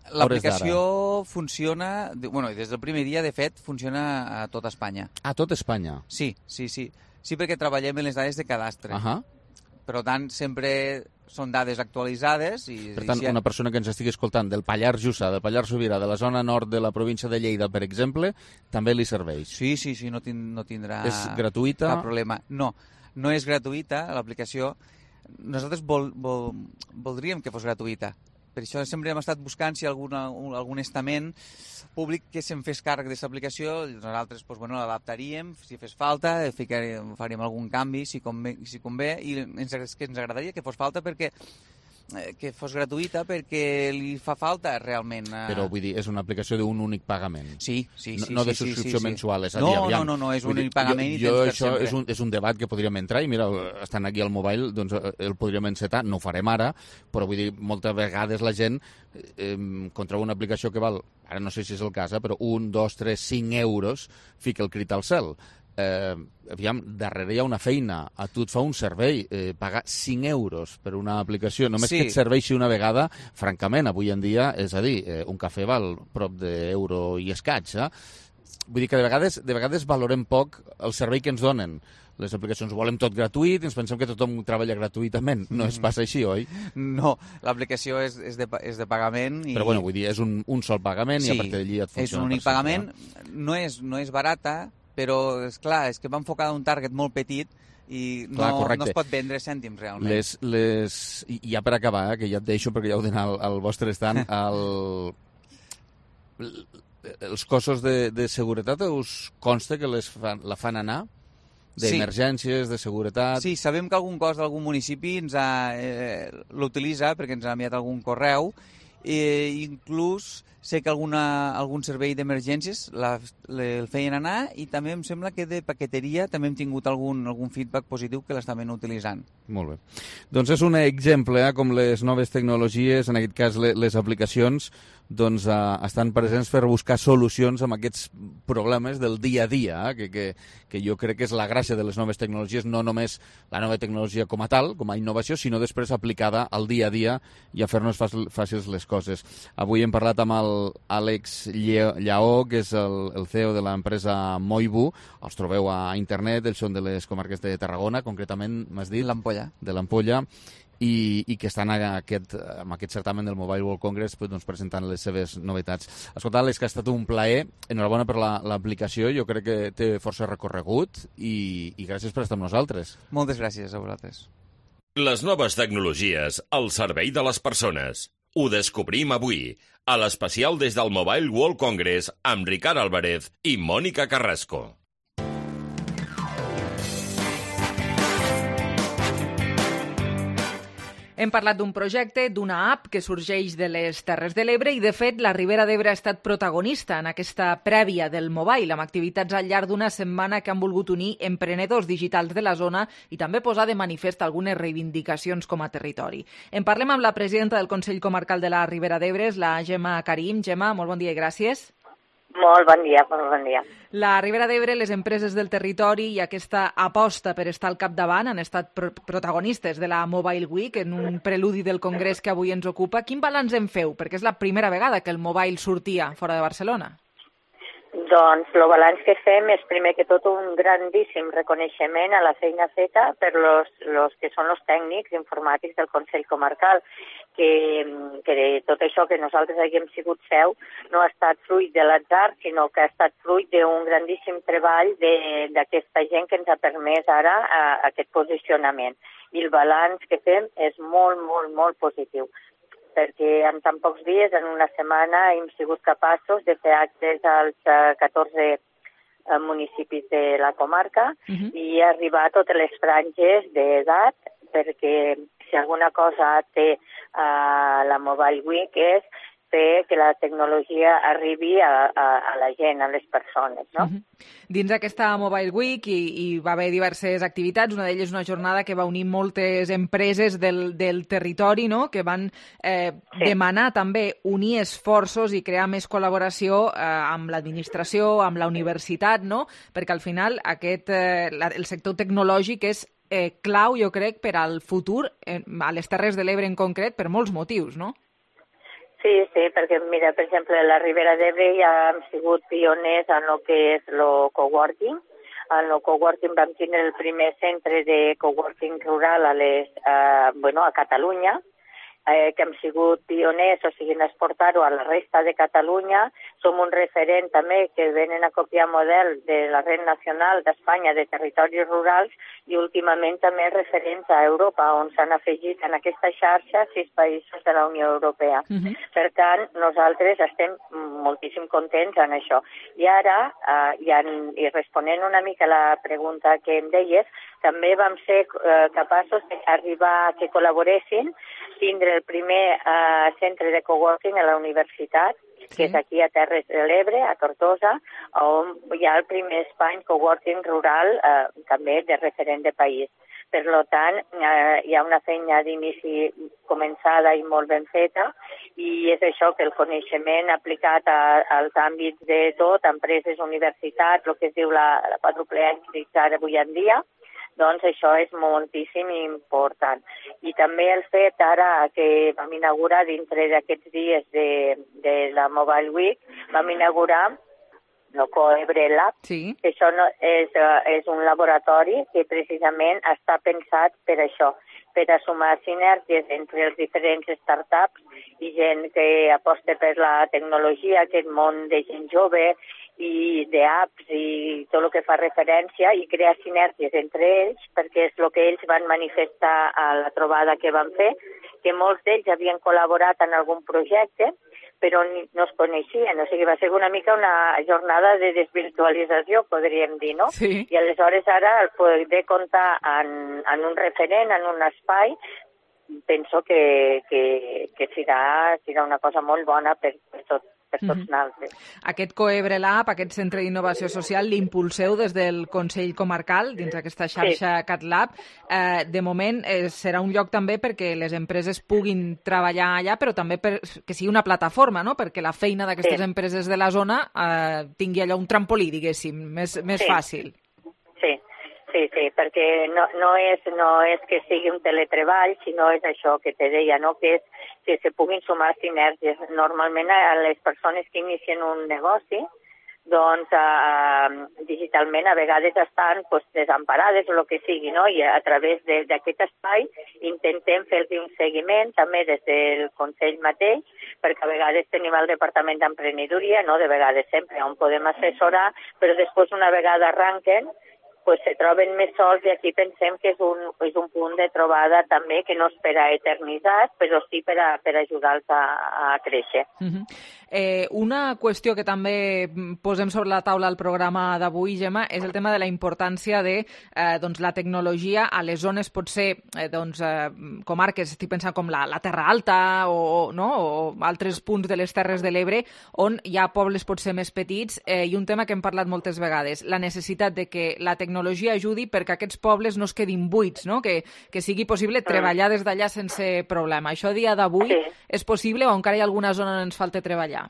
M: L'aplicació funciona, bueno, des del primer dia, de fet, funciona a tot Espanya.
B: A tot Espanya?
M: Sí, sí, sí. Sí, perquè treballem en les dades de cadastre.
B: Uh -huh.
M: Per tant, sempre són dades actualitzades. I,
B: per tant,
M: i si...
B: una persona que ens estigui escoltant del Pallars Jussà, del Pallars Sobirà, de la zona nord de la província de Lleida, per exemple, també li serveix?
M: Sí, sí, sí, no, tin, no tindrà
B: és gratuïta?
M: Cap problema. No, no és gratuïta l'aplicació. Nosaltres vol, vol, voldríem que fos gratuïta. Per això sempre hem estat buscant si alguna, algun estament públic que se'n fes càrrec d'aquesta aplicació. Nosaltres doncs, bueno, l'adaptaríem, si fes falta, ficaríem, faríem algun canvi, si convé, si convé i ens, que ens agradaria que fos falta perquè que fos gratuïta perquè li fa falta realment.
B: Però vull dir, és una aplicació d'un únic pagament.
M: Sí, sí, sí.
B: No, no de
M: sí,
B: subscripció
M: sí, sí.
B: mensual, és a
M: no,
B: dir, aviam.
M: No, no, no, és un únic
B: dir,
M: pagament
B: jo,
M: i
B: jo,
M: tens per
B: això
M: sempre.
B: És un, és un debat que podríem entrar i mira, estan aquí al mobile, doncs el podríem encetar, no ho farem ara, però vull dir, moltes vegades la gent eh, contra una aplicació que val, ara no sé si és el cas, eh, però un, dos, tres, cinc euros, fica el crit al cel. Eh, aviam, darrere hi ha una feina, a tu et fa un servei, eh, pagar cinc euros per una aplicació, només
M: sí.
B: que et serveixi una vegada, francament, avui en dia, és a dir, eh, un cafè val prop d'euro i escaig, eh? Vull dir que de vegades, de vegades valorem poc el servei que ens donen. Les aplicacions ho volem tot gratuït i ens pensem que tothom treballa gratuïtament. No es passa així, oi?
M: No, l'aplicació és, és, de, és de pagament. I...
B: Però bueno, vull dir, és un, un sol pagament
M: sí,
B: i a partir d'allí et funciona.
M: És un únic pagament, no és, no és barata, però, és clar, és que va enfocada a un target molt petit i no, clar, no es pot vendre cèntims, realment.
B: Les, les... I ja per acabar, eh, que ja et deixo perquè ja heu d'anar al, al vostre estant, el... els cossos de, de seguretat us consta que les fan, la fan anar? D'emergències, sí. De seguretat...
M: Sí, sabem que algun cos d'algun municipi ens ha, eh, l'utilitza perquè ens ha enviat algun correu. Eh, inclús sé que alguna, algun servei d'emergències el feien anar i també em sembla que de paqueteria també hem tingut algun, algun feedback positiu que l'estaven utilitzant.
B: Molt bé. Doncs és un exemple, eh, com les noves tecnologies, en aquest cas les, les aplicacions, doncs eh, estan presents per buscar solucions amb aquests problemes del dia a dia, eh, que, que, que jo crec que és la gràcia de les noves tecnologies, no només la nova tecnologia com a tal, com a innovació, sinó després aplicada al dia a dia i a fer-nos fàcils les coses. Avui hem parlat amb el Àlex Lleó, que és el, el C E O de l'empresa Moibu. Els trobeu a internet, ells són de les comarques de Tarragona, concretament, m'has dit?
M: L'Ampolla.
B: De l'Ampolla. I, i que estan a aquest, amb aquest certamen del Mobile World Congress doncs, presentant les seves novetats. Escolta, Àlex, que ha estat un plaer. Enhorabona per l'aplicació, jo crec que té força recorregut i, i gràcies per estar amb nosaltres.
M: Moltes gràcies a vosaltres.
C: Les noves tecnologies al servei de les persones. Ho descobrim avui, a l'especial des del Mobile World Congress amb Ricard Álvarez i Mònica Carrasco.
A: Hem parlat d'un projecte, d'una app que sorgeix de les Terres de l'Ebre i, de fet, la Ribera d'Ebre ha estat protagonista en aquesta prèvia del mobile, amb activitats al llarg d'una setmana que han volgut unir emprenedors digitals de la zona i també posar de manifest algunes reivindicacions com a territori. En parlem amb la presidenta del Consell Comarcal de la Ribera d'Ebre, la Gemma Karim. Gemma, molt bon dia i gràcies.
N: Molt bon dia, molt bon dia.
A: La Ribera d'Ebre, les empreses del territori i aquesta aposta per estar al capdavant han estat pro protagonistes de la Mobile Week en un preludi del congrés que avui ens ocupa. Quin balanç en feu? Perquè és la primera vegada que el mobile sortia fora de Barcelona.
N: Doncs el balanç que fem és primer que tot un grandíssim reconeixement a la feina feta per los, los que són els tècnics informàtics del Consell Comarcal, que, que tot això que nosaltres haguem sigut seu no ha estat fruit de l'atzar, sinó que ha estat fruit d'un grandíssim treball d'aquesta gent que ens ha permès ara a, a aquest posicionament. I el balanç que fem és molt, molt, molt positiu, perquè en tan pocs dies, en una setmana, hem sigut capaços de fer actes als catorze municipis de la comarca uh-huh. i arribar a totes les franges d'edat, perquè si alguna cosa té uh, la Mobile Week és fer que la tecnologia arribi a, a, a la gent, a les persones, no?
A: Uh-huh. Dins d'aquesta Mobile Week hi, hi va haver diverses activitats, una d'elles una jornada que va unir moltes empreses del, del territori, no?, que van eh, sí. demanar també unir esforços i crear més col·laboració eh, amb l'administració, amb la universitat, no?, perquè al final aquest, eh, la, el sector tecnològic és eh, clau, jo crec, per al futur, eh, a les Terres de l'Ebre en concret, per molts motius, no?
N: Sí, sí, perquè, mira, per exemple, a la Ribera d'Ebre ja hem sigut pioners en el que és el coworking. En el coworking vam tindre el primer centre de coworking rural a, les, eh, bueno, a Catalunya, eh, que hem sigut pioners, o sigui, en exportar-ho a la resta de Catalunya. Som un referent també que venen a copiar model de la Red Nacional d'Espanya de Territoris Rurals i últimament també referents a Europa, on s'han afegit en aquesta xarxa sis països de la Unió Europea. Uh-huh. Per tant, nosaltres estem moltíssim contents en això. I ara, eh, i, en, i responent una mica a la pregunta que em deies, també vam ser eh, capaços d'arribar a que col·laboressin, tindre el primer eh, centre de coworking a la universitat, sí, que és aquí a Terres de l'Ebre, a Tortosa, on hi ha el primer espai coworking rural, eh, també de referent de país. Per tant, eh, hi ha una feina d'inici començada i molt ben feta, i és això que el coneixement aplicat a, als àmbits de tot, empreses, universitats, el que es diu la, la quàdruple èxit ara avui en dia, doncs això és moltíssim important. I també el fet ara que vam inaugurar dintre d'aquests dies de, de la Mobile Week, vam inaugurar el Coebre Lab, sí, que això no, és, és un laboratori que precisament està pensat per això, per a sumar sinergies entre els diferents startups i gent que aposta per la tecnologia, aquest món de gent jove i d'apps i tot el que fa referència, i crear sinergies entre ells, perquè és el que ells van manifestar a la trobada que van fer, que molts d'ells havien col·laborat en algun projecte, però no es coneixien. O sigui, va ser una mica una jornada de desvirtualització, podríem dir, no? Sí. I aleshores ara el poder comptar en, en un referent, en un espai, penso que, que, que serà, serà una cosa molt bona per, per tot. Per tots nosaltres.
A: Mm-hmm. Aquest Coebre Lab, aquest Centre d'Innovació Social, l'impulseu des del Consell Comarcal, dins d'aquesta xarxa sí. CatLab. Eh, de moment eh, serà un lloc també perquè les empreses puguin treballar allà, però també per, que sigui una plataforma, no? Perquè la feina d'aquestes sí. empreses de la zona eh, tingui allò un trampolí, diguéssim, més, més sí. fàcil.
N: Sí. Sí, sí, perquè no, no, és, no és que sigui un teletreball, sinó és això que te deia, no? Que és que se puguin sumar sinergies. Normalment a les persones que inicien un negoci, doncs eh, digitalment a vegades estan pues, desemparades o el que sigui, no? I a través d'aquest espai intentem fer-los un seguiment també des del Consell mateix, perquè a vegades tenim el Departament d'Emprenedoria, no? De vegades sempre on podem assessorar, però després una vegada arranquen, pues se troben més sols, i aquí pensem que és un, és un punt de trobada també que no és per a eternitzar, però sí per, a, per ajudar-los a, a créixer.
A: Uh-huh. Eh, una qüestió que també posem sobre la taula al programa d'avui, Gemma, és el tema de la importància de eh, doncs, la tecnologia a les zones, potser eh, doncs, eh, comarques, estic pensant com la, la Terra Alta o, no? o altres punts de les Terres de l'Ebre, on hi ha pobles potser més petits, eh, i un tema que hem parlat moltes vegades, la necessitat de que la tecnologia ajudi perquè aquests pobles no es quedin buits, no? que, que sigui possible treballar des d'allà sense problema. Això a dia d'avui sí. és possible o encara hi ha alguna zona on ens falta treballar?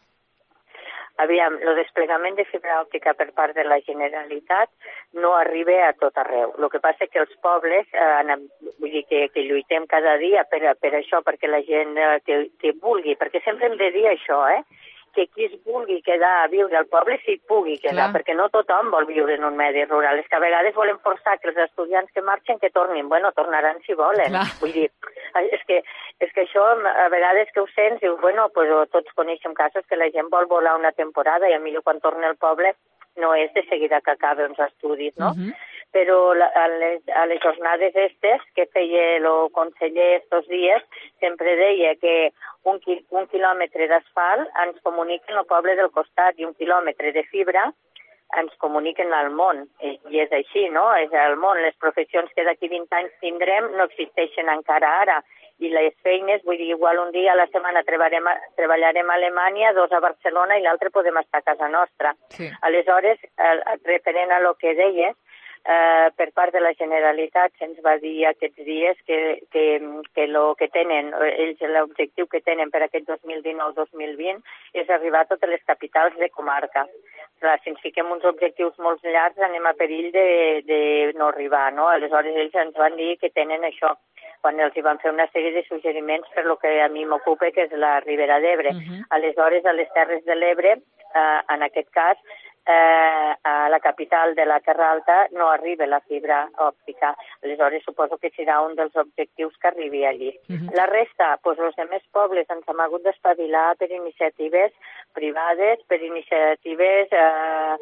N: Aviam, el desplegament de fibra òptica per part de la Generalitat no arriba a tot arreu. El que passa és que els pobles, eh, vull dir que, que lluitem cada dia per, per això, perquè la gent eh, que, que vulgui, perquè sempre hem de dir això, eh? que qui es vulgui quedar a viure al poble s'hi pugui quedar, clar, perquè no tothom vol viure en un medi rural. És que a vegades volem forçar que els estudiants que marxen que tornin. Bueno, tornaran si volen. Clar. Vull dir, és que, és que això a vegades que ho sents, dius, bueno, pues, tots coneixem casos que la gent vol volar una temporada i a millor quan torna al poble no és de seguida que acabe uns estudis, no? Uh-huh. Però la, a, les, a les jornades estes que feia el conseller estos dies sempre deia que un, qui, un quilòmetre d'asfalt ens comuniquen el poble del costat i un quilòmetre de fibra ens comuniquen al món. I, i és així, no? És al món. Les professions que d'aquí vint anys tindrem no existeixen encara ara. I les feines, vull dir, igual un dia a la setmana treballarem a, treballarem a Alemanya, dos a Barcelona i l'altre podem estar a casa nostra. Sí. Aleshores, el, referent a lo que deies, eh, per part de la Generalitat se'ns va dir aquests dies que, que, que lo que tenen, ells l'objectiu que tenen per aquest dos mil dinou dos mil vint és arribar a totes les capitals de comarca. clar, si ens fiquem uns objectius molt llargs anem a perill de, de no arribar, no? Aleshores ells ens van dir que tenen això, quan els hi van fer una sèrie de suggeriments per lo que a mi m'ocupa, que és la Ribera d'Ebre. Uh-huh. Aleshores, a les Terres de l'Ebre, eh, en aquest cas, eh, a la capital de la Terra Alta no arriba la fibra òptica. Aleshores, suposo que serà un dels objectius que arribi allí. Uh-huh. La resta, doncs els altres pobles ens hem hagut d'espavilar per iniciatives privades, per iniciatives eh,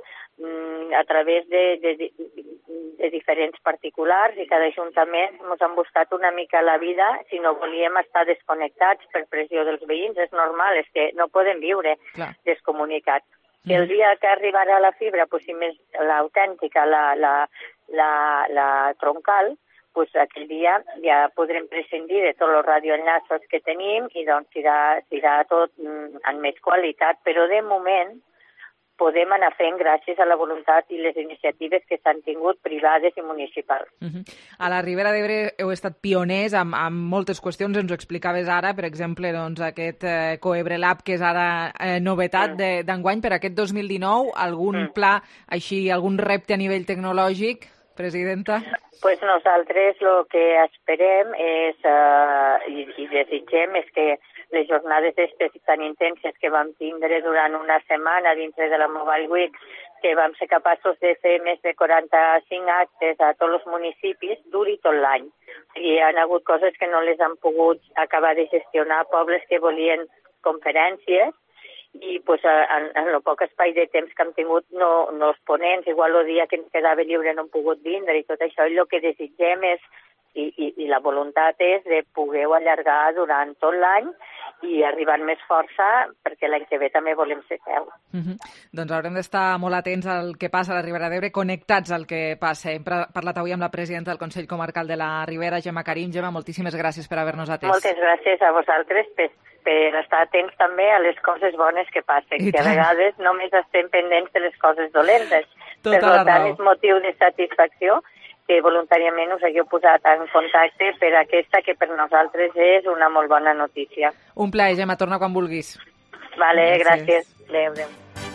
N: a través de, de, de, de diferents particulars, i cada ajuntament ens han buscat una mica la vida si no volíem estar desconnectats per pressió dels veïns. És normal, és que no podem viure Clar. descomunicats. Mm. El dia que arribarà la fibra, pues, si més l'autèntica, la, la, la, la troncal, pues, aquell dia ja podrem prescindir de tots els radioenllaços que tenim i doncs serà, serà tot mm, en més qualitat, però de moment podem anar fent gràcies a la voluntat i les iniciatives que s'han tingut privades i municipals.
A: Uh-huh. A la Ribera d'Ebre heu estat pioners amb, amb moltes qüestions, ens ho explicaves ara, per exemple, doncs, aquest eh, Coebre Lab, que és ara eh, novetat mm. d'enguany, per aquest dos mil dinou, algun mm. pla, així, algun repte a nivell tecnològic, presidenta?
N: Pues nosaltres el que esperem és, eh, i, i desitgem, és que les jornades aquestes tan intenses que vam tindre durant una setmana dintre de la Mobile Week, que vam ser capaços de fer més de quaranta-cinc actes a tots els municipis, duri tot l'any. I hi ha hagut coses que no les han pogut acabar de gestionar, pobles que volien conferències, i pues, en, en el poc espai de temps que hem tingut no, no els ponents, igual el dia que ens quedava lliure no han pogut vindre, i tot això, i el que desitgem és, i, i, i la voluntat és de poder allargar durant tot l'any i arribar amb més força, perquè l'any que ve també volem ser seu.
A: Uh-huh. Doncs haurem d'estar molt atents al que passa a la Ribera d'Ebre, connectats al que passa. Hem parlat avui amb la presidenta del Consell Comarcal de la Ribera, Gemma Karim. Gemma, moltíssimes gràcies per haver-nos atès.
N: Moltes gràcies a vosaltres per, per estar atents també a les coses bones que passen, I que tant. a vegades només estem pendents de les coses dolentes.
A: Tota
N: per tant, és motiu de satisfacció que voluntàriament us hagueu posat en contacte per aquesta que per nosaltres és una molt bona notícia.
A: Un plaer, Gemma, torna quan vulguis.
N: Vale, gràcies. gràcies. Adéu, adéu.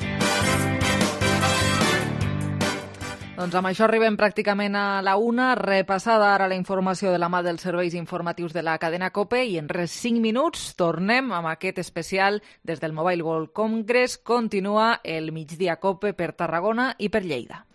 A: Doncs amb això arribem pràcticament a la una. Repassada ara la informació de la mà dels serveis informatius de la cadena COPE, i en res cinc minuts tornem amb aquest especial des del Mobile World Congress. Continua el migdia COPE per Tarragona i per Lleida.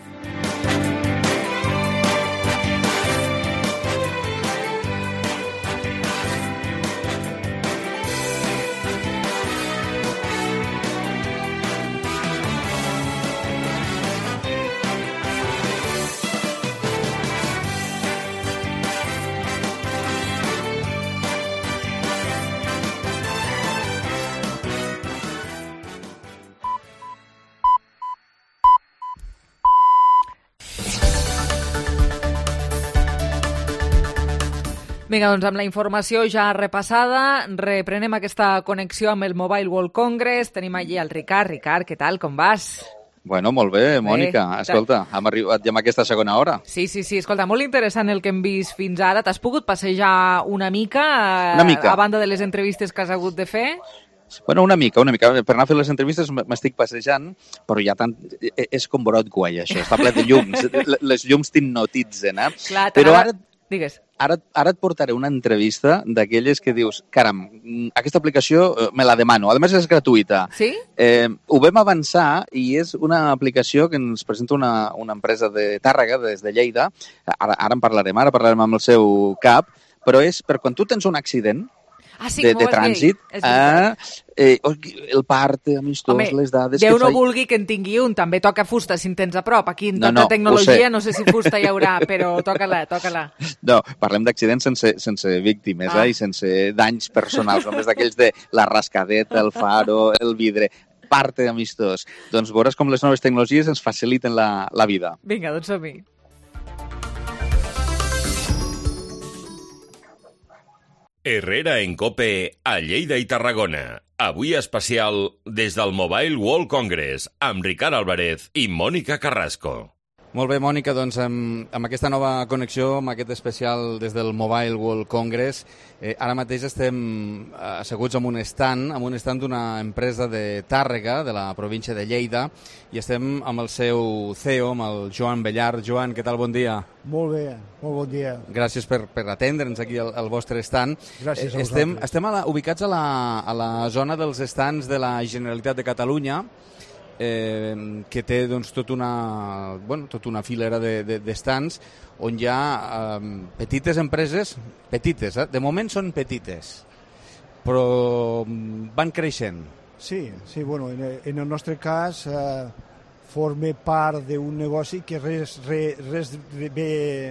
A: Vinga, doncs amb la informació ja repassada, reprenem aquesta connexió amb el Mobile World Congress. Tenim allí el Ricard. Ricard, què tal? Com vas?
B: Bueno, molt bé, Mònica. Bé. Escolta, hem arribat ja amb aquesta segona hora.
A: Sí, sí, sí. Escolta, molt interessant el que hem vist fins ara. T'has pogut passejar una mica,
B: una mica.
A: a banda de les entrevistes que has hagut de fer?
B: Bueno, una mica, una mica. Per anar a fer les entrevistes m'estic passejant, però ja tant... És com Broadway, això. Està ple de llums. Les llums t'hipnotitzen, eh?
A: Clar, però ara... Digues.
B: Ara, ara et portaré una entrevista d'aquelles que dius, caram, aquesta aplicació me la demano. A més, és gratuïta.
A: Sí?
B: Eh, ho vam avançar i és una aplicació que ens presenta una, una empresa de Tàrrega, des de Lleida. Ara, ara en parlarem, ara parlarem amb el seu cap, però és per quan tu tens un accident,
A: Ah, sí,
B: de, de trànsit, eh, eh, el part amistós,
A: Home,
B: les dades...
A: Déu
B: que
A: no
B: fa...
A: vulgui que en tingui un, també toca fusta si en tens a prop. Aquí en
B: no,
A: tanta
B: no,
A: tecnologia no sé si fusta hi haurà, però toca-la, toca-la.
B: No, parlem d'accidents sense, sense víctimes ah. eh, i sense danys personals, només d'aquells de la rascadeta, el faro, el vidre... Part amistós. Doncs veuràs com les noves tecnologies ens faciliten la, la vida.
A: Vinga, doncs som-hi.
C: Herrera en COPE a Lleida i Tarragona. Avui especial des del Mobile World Congress amb Ricard Álvarez i Mònica Carrasco.
B: Molt bé, Mònica, doncs amb, amb aquesta nova connexió, amb aquest especial des del Mobile World Congress, eh, ara mateix estem asseguts en un stand, en un stand d'una empresa de Tàrrega, de la província de Lleida, i estem amb el seu C E O, amb el Joan Bellar. Joan, què tal? Bon dia.
O: Molt bé, molt bon dia.
B: Gràcies per, per atendre'ns aquí al, al vostre stand.
O: Gràcies a
B: estem,
O: vosaltres.
B: estem a la, ubicats a la, a la zona dels stands de la Generalitat de Catalunya, Eh, que té doncs, tot una, bueno, tota una filera de, de, de stands on hi ha eh, petites empreses, petites, eh? De moment són petites, però van creixent.
O: Sí, sí, bueno, en, en el nostre cas eh, forma part d'un negoci que res, res, res bé...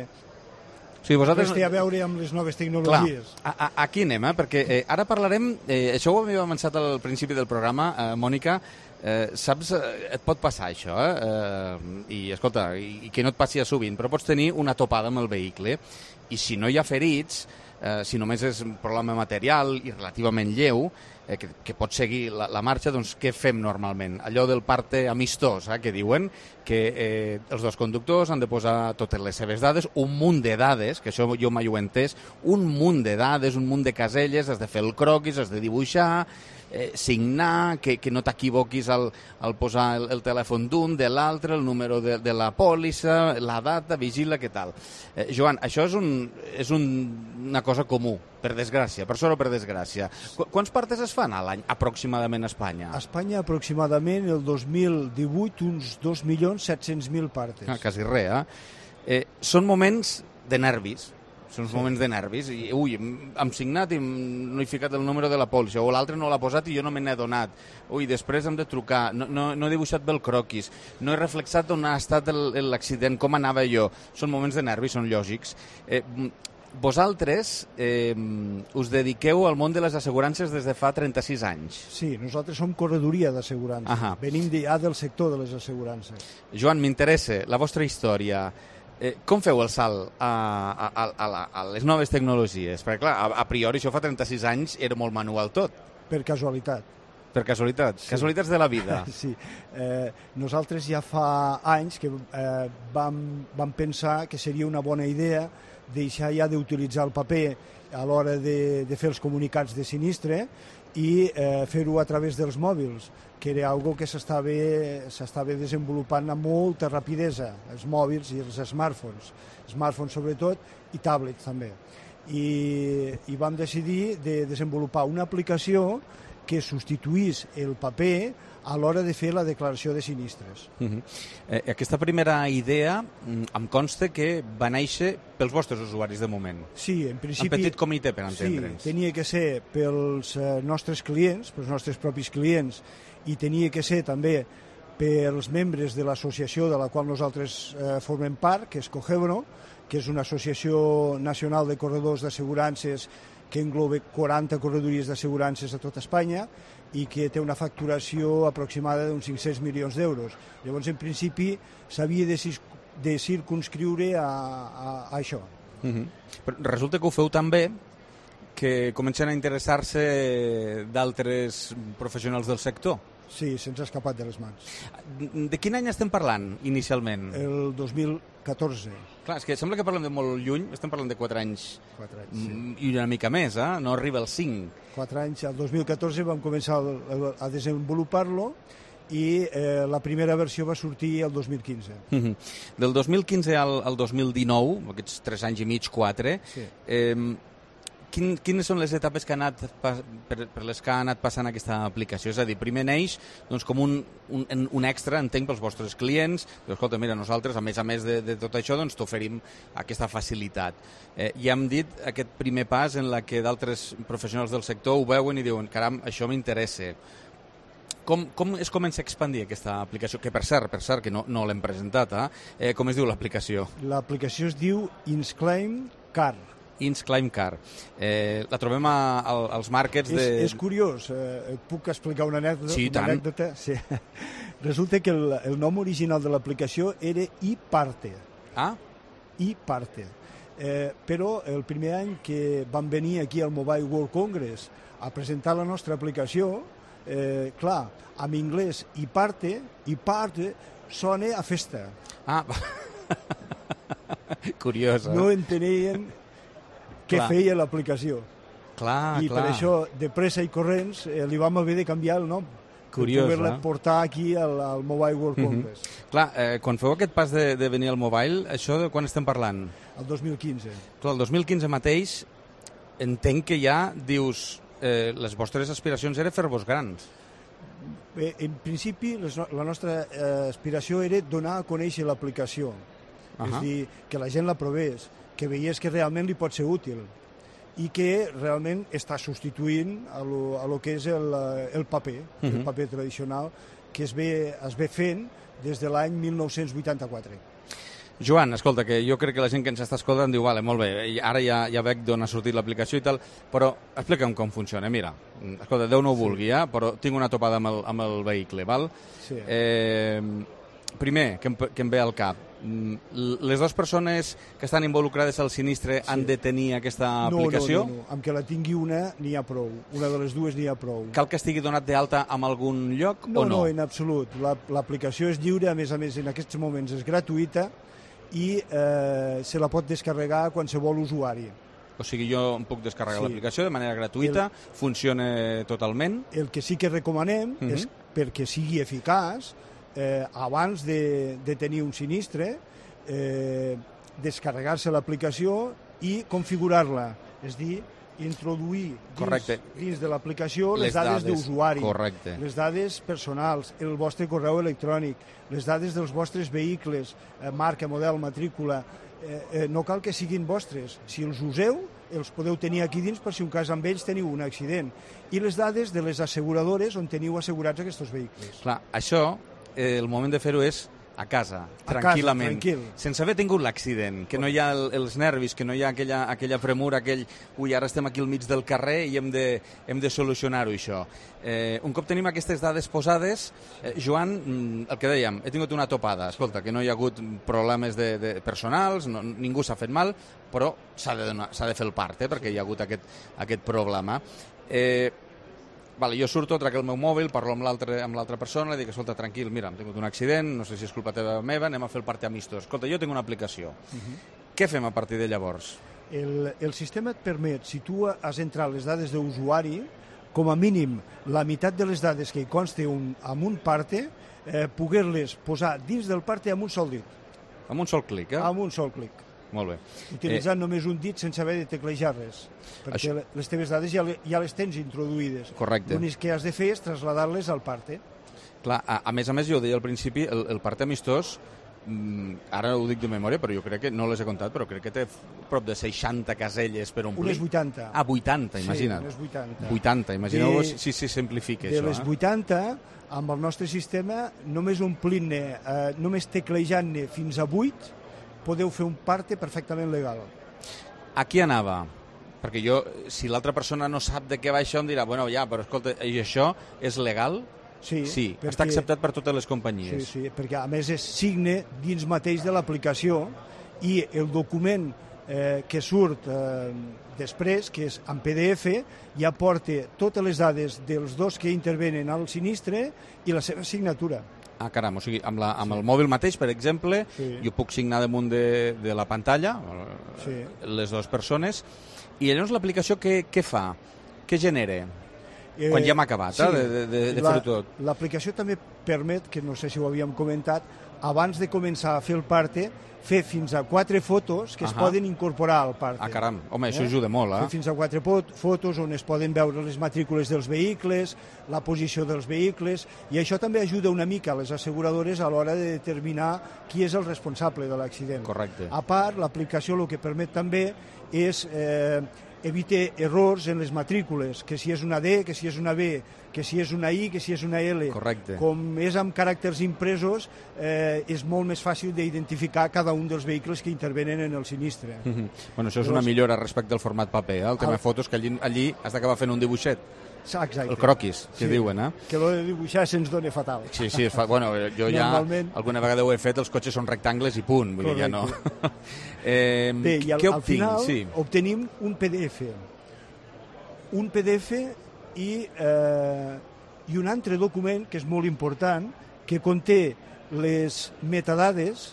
B: Sí, vosaltres...
O: Res té a veure amb les noves tecnologies.
B: Clar, a, a, aquí anem, eh? Perquè eh, ara parlarem, eh, això ho havíem avançat al principi del programa, eh, Mònica, eh, saps, eh, et pot passar això, eh? eh i escolta, i, i que no et passi a sovint, però pots tenir una topada amb el vehicle, i si no hi ha ferits, eh, si només és un problema material i relativament lleu, eh, que, que pot seguir la, la marxa, doncs què fem normalment? Allò del parte amistós, eh, que diuen que eh, els dos conductors han de posar totes les seves dades, un munt de dades, que això jo mai ho he entès, un munt de dades, un munt de caselles, has de fer el croquis, has de dibuixar, eh, signar, que, que no t'equivoquis al, al posar el, el telèfon d'un, de l'altre, el número de, de la pòlissa, la data, vigila, què tal. Eh, Joan, això és, un, és un, una cosa comú, per desgràcia, per sort o per desgràcia. Qu Quants partes es fan a l'any, aproximadament, a Espanya?
O: A Espanya, aproximadament, el dos mil divuit, uns dos milions set-cents mil partes.
B: Ah, quasi res, eh? eh? Són moments de nervis, són sí. moments de nervis, i ui, hem signat i no he ficat el número de la pòlissa, o l'altre no l'ha posat i jo no me n'he adonat. Ui, després hem de trucar, no, no, no he dibuixat bé el croquis, no he reflexat on ha estat l'accident, com anava jo. Són moments de nervis, són lògics. Eh, Vosaltres eh, us dediqueu al món de les assegurances des de fa trenta-sis anys.
O: Sí, nosaltres som corredoria d'assegurances. Venim ja del sector de les assegurances.
B: Joan, m'interessa la vostra història. Eh, com feu el salt a, a, a, a, a les noves tecnologies? Perquè, clar, a, a priori això fa trenta-sis anys era molt manual tot.
O: Per casualitat.
B: Per casualitat? Sí. Casualitats de la vida.
O: Sí. Eh, nosaltres ja fa anys que eh, vam, vam pensar que seria una bona idea deixar ja d'utilitzar el paper a l'hora de, de fer els comunicats de sinistre i eh, fer-ho a través dels mòbils, que era algo que s'estava desenvolupant amb molta rapidesa, els mòbils i els smartphones, smartphones sobretot, i tablets també. I, i vam decidir de desenvolupar una aplicació que substituís el paper a l'hora de fer la declaració de sinistres.
B: Uh-huh. eh, aquesta primera idea em consta que va néixer pels vostres usuaris de moment.
O: Sí, en principi...
B: En petit comitè, per entendre'ns.
O: Sí, tenia que ser pels eh, nostres clients, pels nostres propis clients, i tenia que ser també pels membres de l'associació de la qual nosaltres eh, formem part, que és Cogebro, que és una associació nacional de corredors d'assegurances que engloba quaranta corredories d'assegurances a tot Espanya i que té una facturació aproximada d'uns cinc-cents milions d'euros. Llavors, en principi, s'havia de, de circunscriure a, a, a això.
B: Uh-huh. Però resulta que ho feu tan bé que comencen a interessar-se d'altres professionals del sector.
O: Sí, se'ns ha escapat de les mans.
B: De quin any estem parlant, inicialment?
O: El dos mil catorze.
B: Clar, és que sembla que parlem de molt lluny, estem parlant de quatre anys.
O: Quatre anys, sí.
B: I una mica més, eh? No arriba als cinc.
O: Quatre anys. El dos mil catorze vam començar a desenvolupar-lo i eh, la primera versió va sortir el dos mil quinze.
B: Uh-huh. Del dos mil quinze al, al dos mil dinou, aquests tres anys i mig, quatre,
O: sí.
B: eh, Quin, quines són les etapes que ha anat per, per les que ha anat passant aquesta aplicació? És a dir, primer neix doncs, com un, un, un extra, entenc, pels vostres clients. Però, escolta, mira, nosaltres, a més a més de, de tot això, doncs, t'oferim aquesta facilitat. Eh, ja hem dit aquest primer pas en la que d'altres professionals del sector ho veuen i diuen, caram, això m'interessa. Com, com es comença a expandir aquesta aplicació? Que, per cert, per cert que no, no l'hem presentat, eh? eh? Com es diu l'aplicació?
O: L'aplicació es diu Insclaim Car.
B: Insclaim Car. Eh, la trobem a, a, als markets de...
O: És, és curiós, eh, et puc explicar una anècdota?
B: Sí,
O: una
B: tant.
O: Anècdota? Sí. Resulta que el, el nom original de l'aplicació era iParte.
B: Ah?
O: iParte. Eh, però el primer any que vam venir aquí al Mobile World Congress a presentar la nostra aplicació, eh, clar, en anglès iParte, iParte, sona a festa.
P: Ah, curiós, eh?
O: No entenien què
P: Clar.
O: feia l'aplicació.
P: Clar,
O: I
P: clar.
O: per això, de pressa i corrents, eh, li vam haver de canviar el nom.
P: Curiós,
O: per poder-la
P: eh?
O: portar aquí al, al Mobile World Congress.
P: Mm-hmm. Clar, eh, quan feu aquest pas de, de venir al mobile, això de quan estem parlant?
O: El dos mil quinze.
P: Clar, el dos mil quinze mateix entenc que ja dius eh, les vostres aspiracions eren fer-vos grans.
O: Bé, en principi, les, no- la nostra eh, aspiració era donar a conèixer l'aplicació.
P: Ahà.
O: És dir, que la gent la provés, que veiés que realment li pot ser útil i que realment està substituint a lo, a lo que és el, eh, el paper, el
P: Mhm.
O: paper tradicional, que es ve, es ve fent des de l'any mil nou-cents vuitanta-quatre.
P: Joan, escolta, que jo crec que la gent que ens està escoltant diu, vale, molt bé, ara ja, ja veig d'on ha sortit l'aplicació i tal, però explica'm com funciona. Mira, escolta, Déu no ho vulgui, eh? Però tinc una topada amb el, amb el vehicle, val?
O: Sí.
P: Eh, primer, que em, que em ve al cap, mm, les dues persones que estan involucrades al sinistre sí. han de tenir aquesta aplicació?
O: No, no, no, amb que la tingui una n'hi ha prou, una de les dues n'hi ha prou.
P: Cal que estigui donat d'alta en algun lloc
O: No,
P: o no?
O: no, en absolut. La- L'aplicació és lliure, a més a més en aquests moments és gratuïta i eh, se la pot descarregar qualsevol usuari.
P: O sigui, jo em puc descarregar
O: Sí.
P: l'aplicació de manera gratuïta,
O: El-
P: funciona totalment.
O: El que sí que recomanem
P: Mhm.
O: és, perquè sigui eficaç, eh, abans de, de tenir un sinistre, eh, descarregar-se l'aplicació i configurar-la, és dir, introduir dins,
P: Correcte.
O: dins de l'aplicació les,
P: Les
O: dades,
P: dades,
O: d'usuari,
P: correcte.
O: les dades personals, el vostre correu electrònic, les dades dels vostres vehicles, eh, marca, model, matrícula. Eh, eh, no cal que siguin vostres. Si els useu, els podeu tenir aquí dins per si un cas amb ells teniu un accident. I les dades de les asseguradores on teniu assegurats aquests vehicles.
P: Clar, això, eh, el moment de fer-ho és a casa,
O: A casa,
P: tranquil·lament,
O: tranquil.
P: sense haver tingut l'accident, que no hi ha el, els nervis, que no hi ha aquella, aquella premura, aquell, ui, ara estem aquí al mig del carrer i hem de, hem de solucionar-ho, això. Eh, un cop tenim aquestes dades posades, eh, Joan, mm, el que dèiem, he tingut una topada, escolta, que no hi ha hagut problemes de, de personals, no, ningú s'ha fet mal, però s'ha de, donar- s'ha de fer el part, eh, perquè hi ha hagut aquest, aquest problema. Eh, Vale, jo surto, trac el meu mòbil, parlo amb l'altra amb l'altra persona, li dic, escolta, tranquil, mira, hem tingut un accident, no sé si és culpa teva o meva, anem a fer el part amistós. Escolta, jo tinc una aplicació. Què fem a partir de llavors?
O: El, el sistema et permet, si tu has entrat les dades d'usuari, com a mínim la meitat de les dades que hi conste un, amb un parte, eh, poder-les posar dins del parte amb un sol dit.
P: Amb un sol clic, eh?
O: Amb un sol clic.
P: Molt bé.
O: Utilitzant eh, només un dit sense haver de teclejar res. Perquè
P: Això-
O: això... les teves dades ja, le- ja les tens introduïdes.
P: Correcte.
O: L'únic que has de fer és traslladar-les al parte.
P: Clar, a, a més a més, jo ho deia al principi, el, el part amistós, mm, ara ho dic de memòria, però jo crec que, no les he comptat, però crec que té f- prop de seixanta caselles per omplir.
O: Unes vuitanta.
P: Ah, vuitanta,
O: Sí,
P: imagina't.
O: unes vuitanta.
P: vuitanta, imagineu-vos
O: De-
P: si si simplifica
O: De
P: això.
O: les
P: eh?
O: vuitanta, amb el nostre sistema, només omplint-ne, eh, només teclejant-ne fins a vuit, podeu fer un parte perfectament legal.
P: A qui anava? Perquè jo, si l'altra persona no sap de què va això, em dirà, bueno, ja, però escolta, i això és legal?
O: Sí,
P: sí
O: perquè-
P: està acceptat per totes les
O: Sí,
P: companyies.
O: sí, perquè a més és signe dins mateix de l'aplicació i el document eh, que surt eh, després, que és en P D F, ja porta totes les dades dels dos que intervenen al sinistre i la seva signatura.
P: Ah, caram, o sigui, amb, la, amb el mòbil mateix, per exemple,
O: Sí.
P: jo puc signar damunt de, de la pantalla, eh,
O: Sí.
P: les dues persones, i llavors l'aplicació què, què fa? Què genera?
O: Eh,
P: Quan ja hem acabat, eh, de, de, de, de
O: La-
P: fer-ho tot.
O: L'aplicació també permet, que no sé si ho havíem comentat, abans de començar a fer el parte, fer fins a quatre fotos que es
P: Ahà.
O: poden incorporar al parte.
P: Ah, caram, home, això ajuda molt, eh?
O: Fer fins a quatre pot- fotos on es poden veure les matrícules dels vehicles, la posició dels vehicles, i això també ajuda una mica a les asseguradores a l'hora de determinar qui és el responsable de l'accident.
P: Correcte.
O: A part, l'aplicació el que permet també és eh, evitar errors en les matrícules, que si és una D, que si és una B, que si és una I, que si és una L.
P: Correcte.
O: Com és amb caràcters impresos, eh, és molt més fàcil d'identificar cada un dels vehicles que intervenen en el sinistre.
P: Mhm. Bueno, això és una millora respecte al format paper, eh? El tema
O: El-
P: de fotos, que allí, allí has d'acabar fent un dibuixet.
O: Exacte.
P: El croquis, que
O: Sí,
P: diuen, eh?
O: Que lo de dibuixar se'ns dona fatal.
P: Sí, sí, es fa, bueno, jo ja
O: Normalment-
P: alguna vegada ho he fet, els cotxes són rectangles i punt, vull dir, ja no... eh,
O: Bé, i al,
P: què
O: al
P: obtinc?
O: final
P: Sí.
O: obtenim un P D F. Un P D F i, eh, i un altre document que és molt important, que conté les metadades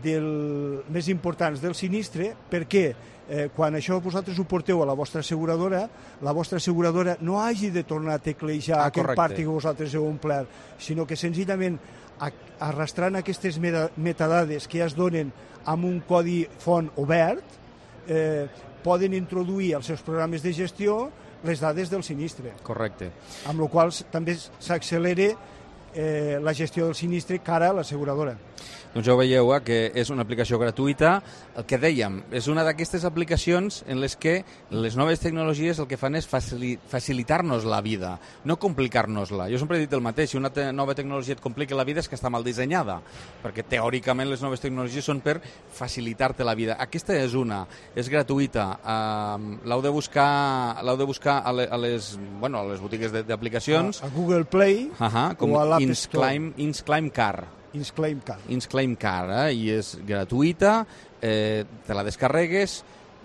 O: del, més importants del sinistre, perquè eh, quan això vosaltres ho porteu a la vostra asseguradora, la vostra asseguradora no hagi de tornar a teclejar ah, aquest parti que vosaltres heu omplert, sinó que senzillament arrastrant aquestes metadades que ja es donen amb un codi font obert, eh, poden introduir als seus programes de gestió les dades del sinistre.
P: Correcte.
O: Amb la qual també s'accelera eh, la gestió del sinistre cara a l'asseguradora.
P: Doncs ja ho veieu, eh, que és una aplicació gratuïta. El que dèiem, és una d'aquestes aplicacions en les que les noves tecnologies el que fan és facili facilitar-nos la vida, no complicar-nos-la. Jo sempre he dit el mateix, si una te nova tecnologia et complica la vida és que està mal dissenyada, perquè teòricament les noves tecnologies són per facilitar-te la vida. Aquesta és una, és gratuïta, uh, l'heu de buscar, l'heu de buscar a, le, a, les, bueno, a les botigues d'aplicacions.
O: A, a Google Play
P: uh -huh, com
O: o a l'App
P: Store. Insclaim Car.
O: Insclaim Car.
P: Insclaim Car, eh? I és gratuïta, eh, te la descarregues,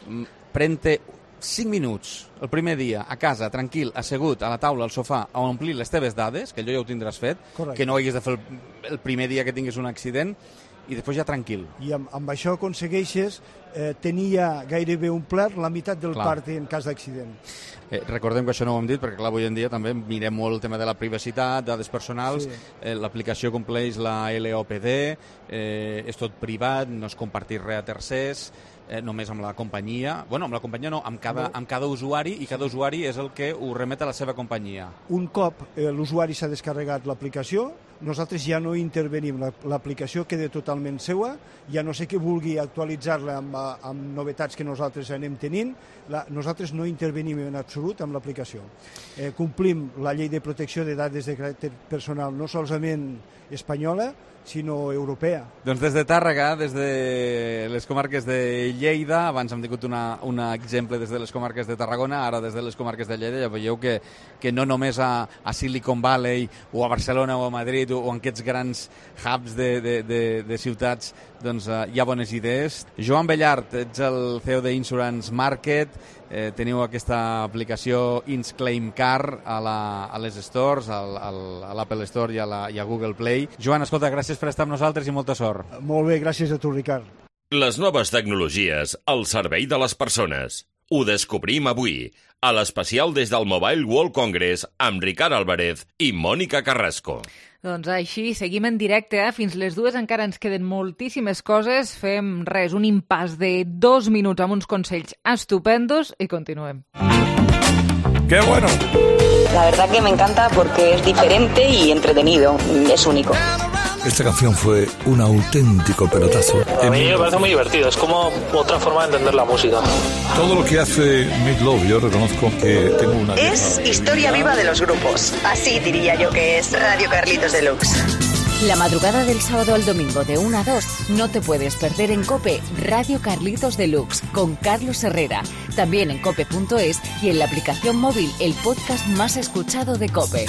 P: pren-te cinc minuts el primer dia a casa, tranquil, assegut a la taula, al sofà, a omplir les teves dades, que allò ja ho tindràs fet, correcte, que no ho haguis de fer el, el primer dia que tinguis un accident, i després ja tranquil.
O: I amb, amb això aconsegueixes eh, tenir ja gairebé omplert la meitat del
P: clar,
O: parc en cas d'accident.
P: Eh, recordem que això no ho hem dit, perquè clar, avui en dia també mirem molt el tema de la privacitat, dades personals, sí. eh, l'aplicació compleix la L O P D, eh, és tot privat, no es compartir res a tercers, eh, només amb la companyia, bueno, amb la companyia no, amb cada, amb cada usuari, i cada usuari és el que ho remet a la seva companyia.
O: Un cop eh, l'usuari s'ha descarregat l'aplicació, nosaltres ja no intervenim, l'aplicació queda totalment seua, ja no sé que vulgui actualitzar-la amb, amb novetats que nosaltres anem tenint, la, nosaltres no intervenim en absolut amb l'aplicació. Eh, complim la llei de protecció de dades de caràcter personal, no solament espanyola, sinó europea.
P: Doncs des de Tàrrega, des de les comarques de Lleida, abans hem tingut una, un exemple des de les comarques de Tarragona, ara des de les comarques de Lleida, ja veieu que, que no només a, a Silicon Valley o a Barcelona o a Madrid o, o en aquests grans hubs de, de, de, de ciutats doncs, uh, hi ha bones idees. Joan Bellart, ets el C E O d'Insurance Market, eh, teniu aquesta aplicació Insclaim Car a, la, a les stores, al, al, a l'Apple Store i a, la, i a Google Play. Joan, escolta, gràcies per estar amb nosaltres i molta sort.
O: Molt bé, gràcies a tu, Ricard.
C: Les noves tecnologies al servei de les persones. Ho descobrim avui, a l'especial des del Mobile World Congress amb Ricard Álvarez i Mònica Carrasco.
A: Doncs així, seguim en directe, eh? Fins les dues encara ens queden moltíssimes coses. Fem res, un impàs de dos minuts amb uns consells estupendos i continuem.
Q: ¡Qué bueno!
R: La verdad que me encanta porque es diferente y entretenido, es único.
Q: Esta canción fue un auténtico pelotazo.
S: A mí me parece muy divertido, es como otra forma de entender la música.
Q: Todo lo que hace Meat Loaf, yo reconozco que tengo una...
T: Es historia viva de los grupos. Así diría yo que es Radio Carlitos Deluxe.
U: La madrugada del sábado al domingo de una a dos no te puedes perder en COPE Radio Carlitos Deluxe con Carlos Herrera. También en cope punto es y en la aplicación móvil, el podcast más escuchado de COPE.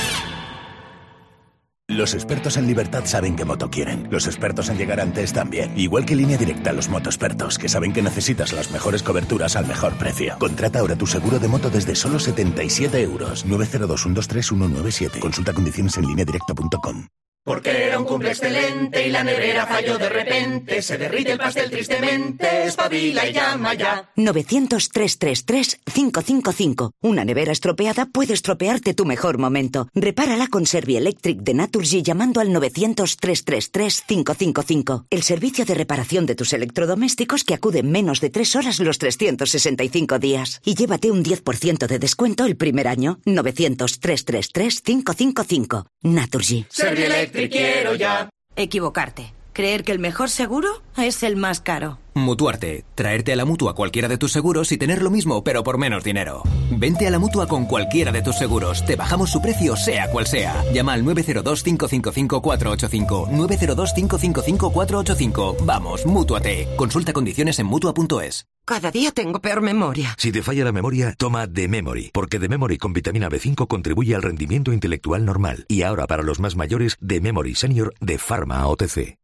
H: Los expertos en libertad saben qué moto quieren. Los expertos en llegar antes también. Igual que Línea Directa, los motoexpertos, que saben que necesitas las mejores coberturas al mejor precio. Contrata ahora tu seguro de moto desde solo setenta y siete euros. nueve cero dos, uno dos tres, uno nueve siete. Consulta condiciones en línea directa punto com.
V: Porque era un cumple excelente y la nevera falló de repente. Se derrite el pastel tristemente, espabila y llama ya.
J: nueve cero cero, tres tres tres, cinco cinco cinco. Una nevera estropeada puede estropearte tu mejor momento. Repárala con Servielectric de Naturgy llamando al nueve cero cero, tres tres tres, cinco cinco cinco. El servicio de reparación de tus electrodomésticos que acude en menos de tres horas los trescientos sesenta y cinco días. Y llévate un diez por ciento de descuento el primer año. nueve cero cero, tres tres tres, cinco cinco cinco. Naturgy.
V: Servielectric quiero ya.
J: Equivocarte. Creer que el mejor seguro es el más caro.
K: Mutuarte. Traerte a la Mutua cualquiera de tus seguros y tener lo mismo, pero por menos dinero. Vente a la Mutua con cualquiera de tus seguros. Te bajamos su precio, sea cual sea. Llama al nueve cero dos, cinco cinco cinco, cuatro ocho cinco. nueve cero dos, cinco cinco cinco, cuatro ocho cinco. Vamos, Mútuate. Consulta condiciones en mutua punto es.
W: Cada día tengo peor memoria.
H: Si te falla la memoria, toma The Memory, porque The Memory con vitamina B cinco contribuye al rendimiento intelectual normal. Y ahora para los más mayores, The Memory Senior de Pharma O T C.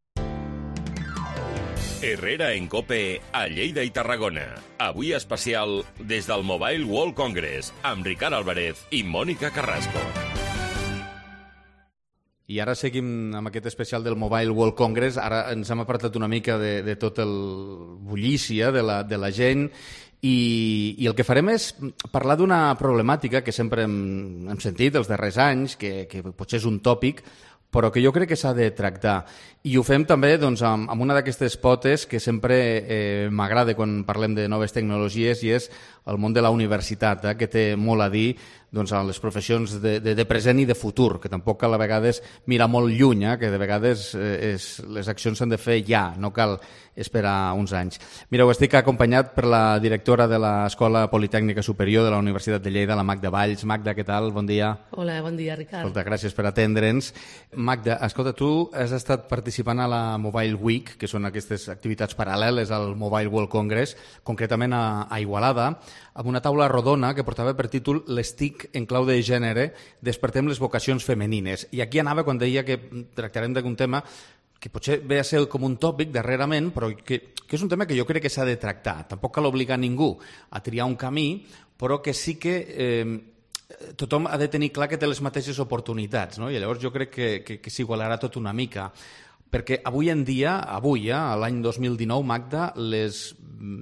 C: Herrera en COPE a Lleida i Tarragona. Avui especial des del Mobile World Congress amb Ricard Álvarez i Mònica Carrasco.
P: I ara seguim amb aquest especial del Mobile World Congress. Ara ens hem apartat una mica de, de tot el bullícia de la, de la gent i, i el que farem és parlar d'una problemàtica que sempre hem, hem sentit els darrers anys, que, que potser és un tòpic, però que jo crec que s'ha de tractar. I ho fem també doncs, amb, amb una d'aquestes potes que sempre eh, m'agrada quan parlem de noves tecnologies i és el món de la universitat, eh, que té molt a dir doncs, a les professions de, de, de present i de futur, que tampoc cal a vegades mirar molt lluny, eh, que de vegades eh, és, les accions s'han de fer ja, no cal esperar uns anys. Mireu, estic acompanyat per la directora de l'Escola Politècnica Superior de la Universitat de Lleida, la Magda Valls. Magda, què tal? Bon dia.
D: Hola, bon dia, Ricard.
P: Escolta, gràcies per atendre'ns. Magda, escolta, tu has estat participant a la Mobile Week, que són aquestes activitats paral·leles al Mobile World Congress, concretament a, a Igualada, amb una taula rodona que portava per títol Les T I C en clau de gènere, despertem les vocacions femenines. I aquí anava quan deia que tractarem d'un tema que potser ve a ser com un tòpic darrerament, però que, que és un tema que jo crec que s'ha de tractar. Tampoc cal obligar ningú a triar un camí, però que sí que eh, tothom ha de tenir clar que té les mateixes oportunitats, no? I llavors jo crec que, que, que s'igualarà tot una mica. Perquè avui en dia, avui, eh, l'any dos mil dinou, Magda, les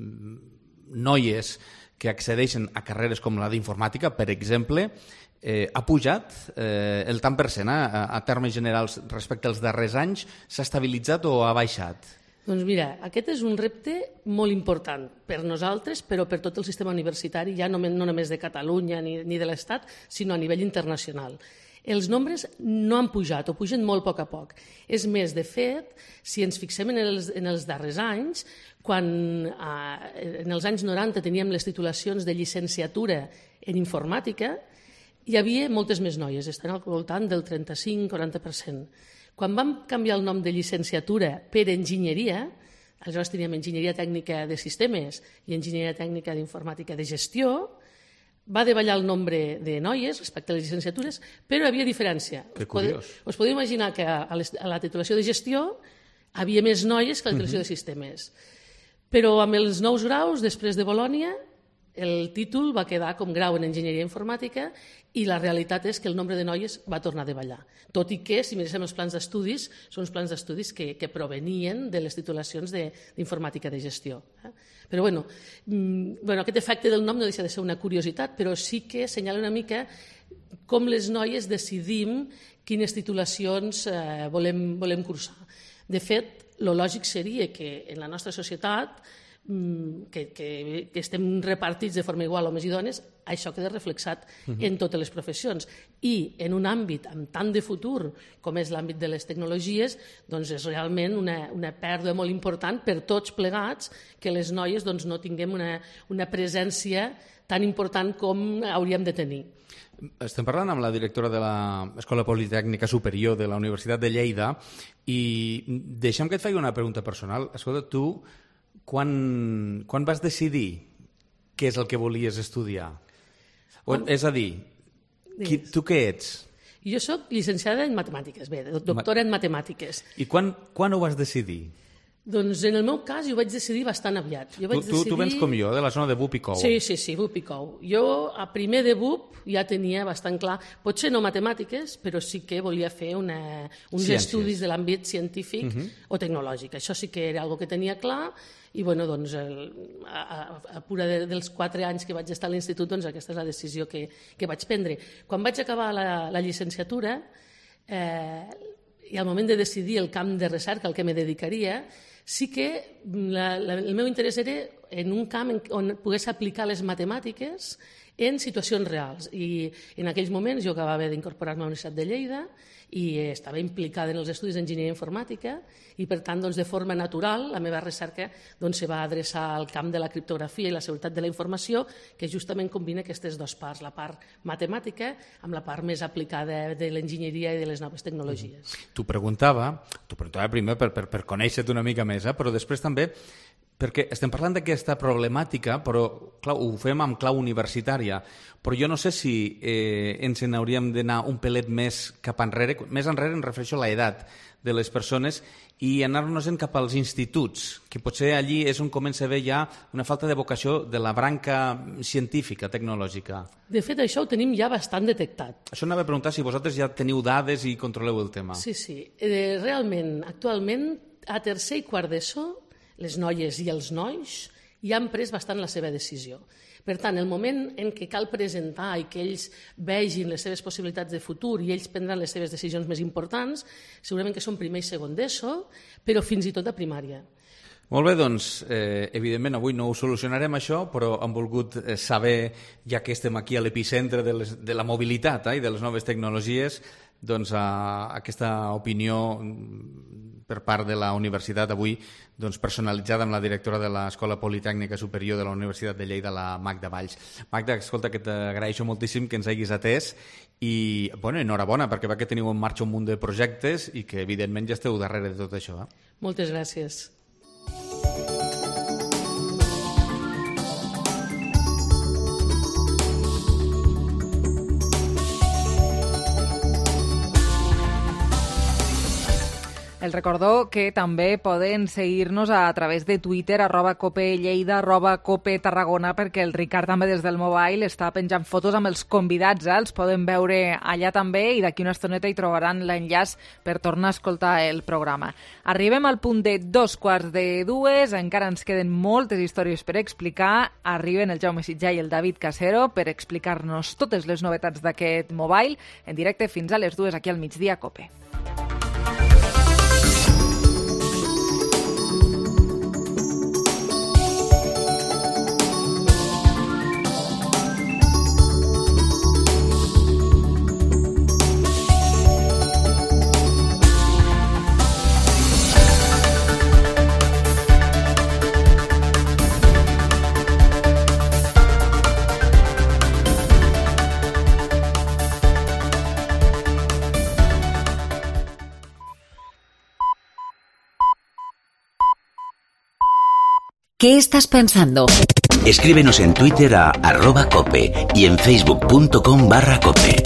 P: noies que accedeixen a carreres com la d'informàtica, per exemple, eh, ha pujat eh, el tant per cent, eh, a termes generals respecte als darrers anys, s'ha estabilitzat o ha baixat?
D: Doncs mira, aquest és un repte molt important per nosaltres, però per tot el sistema universitari, ja no, no només de Catalunya ni, ni de l'Estat, sinó a nivell internacional. Els nombres no han pujat o pugen molt a poc a poc. És més, de fet, si ens fixem en els, en els darrers anys, quan eh, en els anys noranta teníem les titulacions de llicenciatura en informàtica, hi havia moltes més noies, estan al voltant del trenta-cinc a quaranta per cent. Quan vam canviar el nom de llicenciatura per enginyeria, aleshores teníem enginyeria tècnica de sistemes i enginyeria tècnica d'informàtica de gestió, va davallar el nombre de noies respecte a les llicenciatures, però hi havia diferència.
P: Que curiós.
D: Us podeu imaginar que a, les, a la titulació de gestió havia més noies que a la titulació uh-huh. de sistemes. Però amb els nous graus, després de Bolònia, el títol va quedar com grau en enginyeria informàtica i la realitat és que el nombre de noies va tornar a davallar. Tot i que, si miréssim els plans d'estudis, són uns plans d'estudis que, que provenien de les titulacions d'informàtica de, de gestió. Eh? Però bueno, mm, bueno, aquest efecte del nom no deixa de ser una curiositat, però sí que assenyala una mica com les noies decidim quines titulacions eh, volem, volem cursar. De fet, el lògic seria que en la nostra societat Que, que, que estem repartits de forma igual homes i dones, això queda reflexat uh-huh. en totes les professions. I en un àmbit amb tant de futur com és l'àmbit de les tecnologies, doncs és realment una, una pèrdua molt important per tots plegats que les noies doncs, no tinguem una, una presència tan important com hauríem de tenir.
P: Estem parlant amb la directora de l'Escola Politècnica Superior de la Universitat de Lleida i deixa'm que et faci una pregunta personal. Escolta, tu Quan, quan vas decidir què és el que volies estudiar? O, és a dir, qui, tu què ets?
D: Jo soc llicenciada en matemàtiques, bé, doctora en matemàtiques.
P: I quan, quan ho vas decidir?
D: Doncs en el meu cas jo vaig decidir bastant aviat. Jo vaig
P: tu, tu, decidir... tu vens com jo, de la zona de Bup i Cou.
D: Sí, sí, sí, Bup i Cou. Jo a primer de Bup ja tenia bastant clar, potser no matemàtiques, però sí que volia fer una, uns Ciències. estudis de l'àmbit científic uh-huh. o tecnològic. Això sí que era algo que tenia clar i bueno, doncs, el, a, a, a pura de, dels quatre anys que vaig estar a l'institut, doncs aquesta és la decisió que, que vaig prendre. Quan vaig acabar la, la llicenciatura eh, i al moment de decidir el camp de recerca al que me dedicaria, sí que la, la, el meu interès era en un camp en, on pogués aplicar les matemàtiques en situacions reals. I en aquells moments jo acabava d'incorporar-me a la Universitat de Lleida i estava implicada en els estudis d'enginyeria informàtica i, per tant, doncs, de forma natural, la meva recerca doncs, se va adreçar al camp de la criptografia i la seguretat de la informació, que justament combina aquestes dues parts, la part matemàtica amb la part més aplicada de l'enginyeria i de les noves tecnologies.
P: T'ho preguntava, t'ho preguntava primer per, per, per conèixer-te una mica més, eh? Però després també perquè estem parlant d'aquesta problemàtica, però clar, ho fem amb clau universitària, però jo no sé si eh, ens n'hauríem d'anar un pelet més cap enrere, més enrere em refereixo a l'edat de les persones, i anar-nos-en cap als instituts, que potser allí és on comença a haver ja una falta de vocació de la branca científica, tecnològica.
D: De fet, això ho tenim ja bastant detectat.
P: Això anava a preguntar si vosaltres ja teniu dades i controleu el tema.
D: Sí, sí. Eh, realment, actualment, a tercer i quart d'ESO, les noies i els nois ja han pres bastant la seva decisió. Per tant, el moment en què cal presentar i que ells vegin les seves possibilitats de futur i ells prendran les seves decisions més importants, segurament que són primer i segon d'ESO, però fins i tot a primària.
P: Molt bé, doncs, eh, evidentment avui no ho solucionarem això, però hem volgut eh, saber, ja que estem aquí a l'epicentre de, les, de la mobilitat eh, i de les noves tecnologies, doncs a, aquesta opinió per part de la universitat avui doncs, personalitzada amb la directora de l'Escola Politècnica Superior de la Universitat de Lleida, la Magda Valls. Magda, escolta, que t'agraeixo moltíssim que ens hagis atès i, bueno, enhorabona, perquè va que teniu en marxa un munt de projectes i que, evidentment, ja esteu darrere de tot això. Eh?
D: Moltes gràcies.
A: El recordó que també poden seguir-nos a través de Twitter, arroba Cope Lleida, arroba Cope Tarragona, perquè el Ricard també des del mobile està penjant fotos amb els convidats, eh? Els poden veure allà també i d'aquí una estoneta hi trobaran l'enllaç per tornar a escoltar el programa. Arribem al punt de dos quarts de dues, encara ens queden moltes històries per explicar. Arriben el Jaume Sitjà i el David Casero per explicar-nos totes les novetats d'aquest mobile en directe fins a les dues aquí al migdia a Cope.
U: ¿Qué estás pensando?
E: Escríbenos en Twitter a arroba cope y en facebook.com barra cope.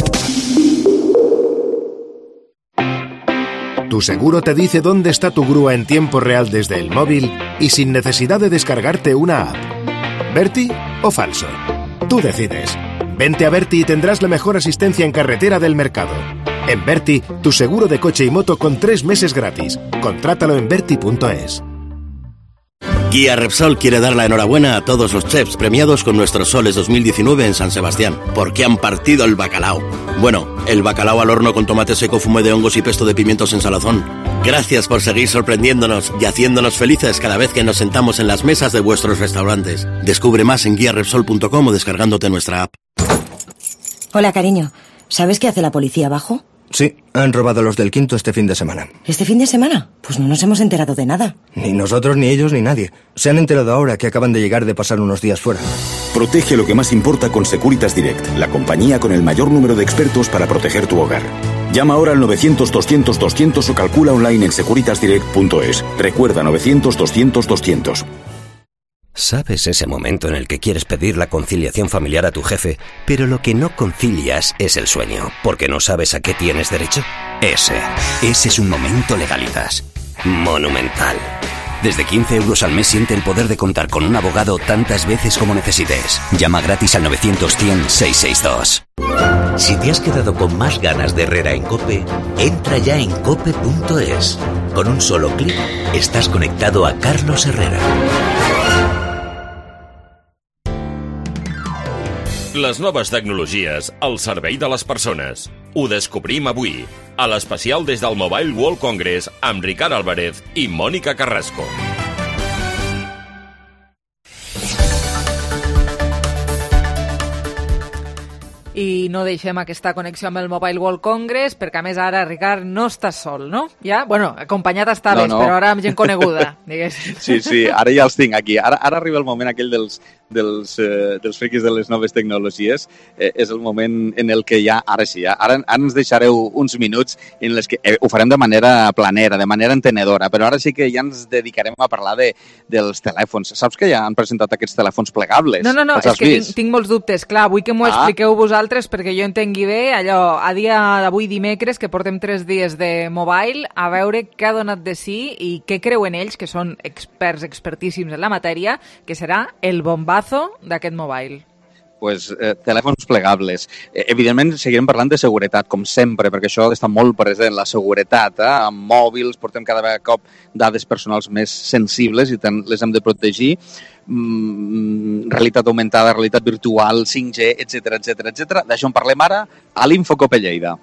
F: Tu seguro te dice dónde está tu grúa en tiempo real desde el móvil y sin necesidad de descargarte una app. ¿Berti o falso? Tú decides. Vente a Berti y tendrás la mejor asistencia en carretera del mercado. En Berti, tu seguro de coche y moto con tres meses gratis. Contrátalo en berti punto es.
G: Guía Repsol quiere dar la enhorabuena a todos los chefs premiados con nuestros soles dos mil diecinueve en San Sebastián, porque han partido el bacalao. Bueno, el bacalao al horno con tomate seco, fume de hongos y pesto de pimientos en salazón. Gracias por seguir sorprendiéndonos y haciéndonos felices cada vez que nos sentamos en las mesas de vuestros restaurantes. Descubre más en guía repsol punto com o descargándote nuestra app.
X: Hola, cariño. ¿Sabes qué hace la policía abajo?
Y: Sí, han robado los del Quinto este fin de semana.
X: ¿Este fin de semana? Pues no nos hemos enterado de nada.
Y: Ni nosotros, ni ellos, ni nadie. Se han enterado ahora que acaban de llegar de pasar unos días fuera.
H: Protege lo que más importa con Securitas Direct, la compañía con el mayor número de expertos para proteger tu hogar. Llama ahora al novecientos doscientos doscientos o calcula online en securitas direct punto es. Recuerda novecientos doscientos doscientos.
E: ¿Sabes ese momento en el que quieres pedir la conciliación familiar a tu jefe, pero lo que no concilias es el sueño, porque no sabes a qué tienes derecho? Ese, ese es un momento Legalitas. Monumental. Desde quince euros al mes siente el poder de contar con un abogado tantas veces como necesites. Llama gratis al novecientos cien seiscientos sesenta y dos.
Z: Si te has quedado con más ganas de Herrera en COPE, entra ya en cope punto es. Con un solo clic estás conectado a Carlos Herrera.
C: Les noves tecnologies al servei de les persones. Ho descobrim avui, a l'especial des del Mobile World Congress amb Ricard Álvarez i Mònica Carrasco.
A: I no deixem aquesta connexió amb el Mobile World Congress, perquè a més ara, Ricard, no estàs sol, no? Ja? Bueno, acompanyat estaves, no, no. Però ara amb gent coneguda, diguéssim.
B: Sí, sí, ara ja els tinc aquí. Ara, ara arriba el moment aquell dels, dels, eh, dels friquis de les noves tecnologies, eh, és el moment en el que ja, ara sí, ja, ara, ara ens deixareu uns minuts en les que eh, ho farem de manera planera, de manera entenedora, però ara sí que ja ens dedicarem a parlar de, dels telèfons. Saps que ja han presentat aquests telèfons plegables?
A: No, no, no, és que tinc, tinc molts dubtes. Clar, vull que m'ho ah. expliqueu vosaltres perquè jo entengui bé allò, a dia d'avui dimecres, que portem tres dies de mobile, a veure què ha donat de si i què creuen ells, que són experts expertíssims en la matèria, que serà el bombazo d'aquest mobile.
B: Pues, eh, telèfons plegables. Eh, evidentment, seguirem parlant de seguretat, com sempre, perquè això està molt present, la seguretat. Eh? Amb mòbils portem cada cop dades personals més sensibles i tant les hem de protegir. Mm, realitat augmentada, realitat virtual, cinc G, etcètera, etcètera, etcètera. D'això en parlem ara a l'Infocope Lleida.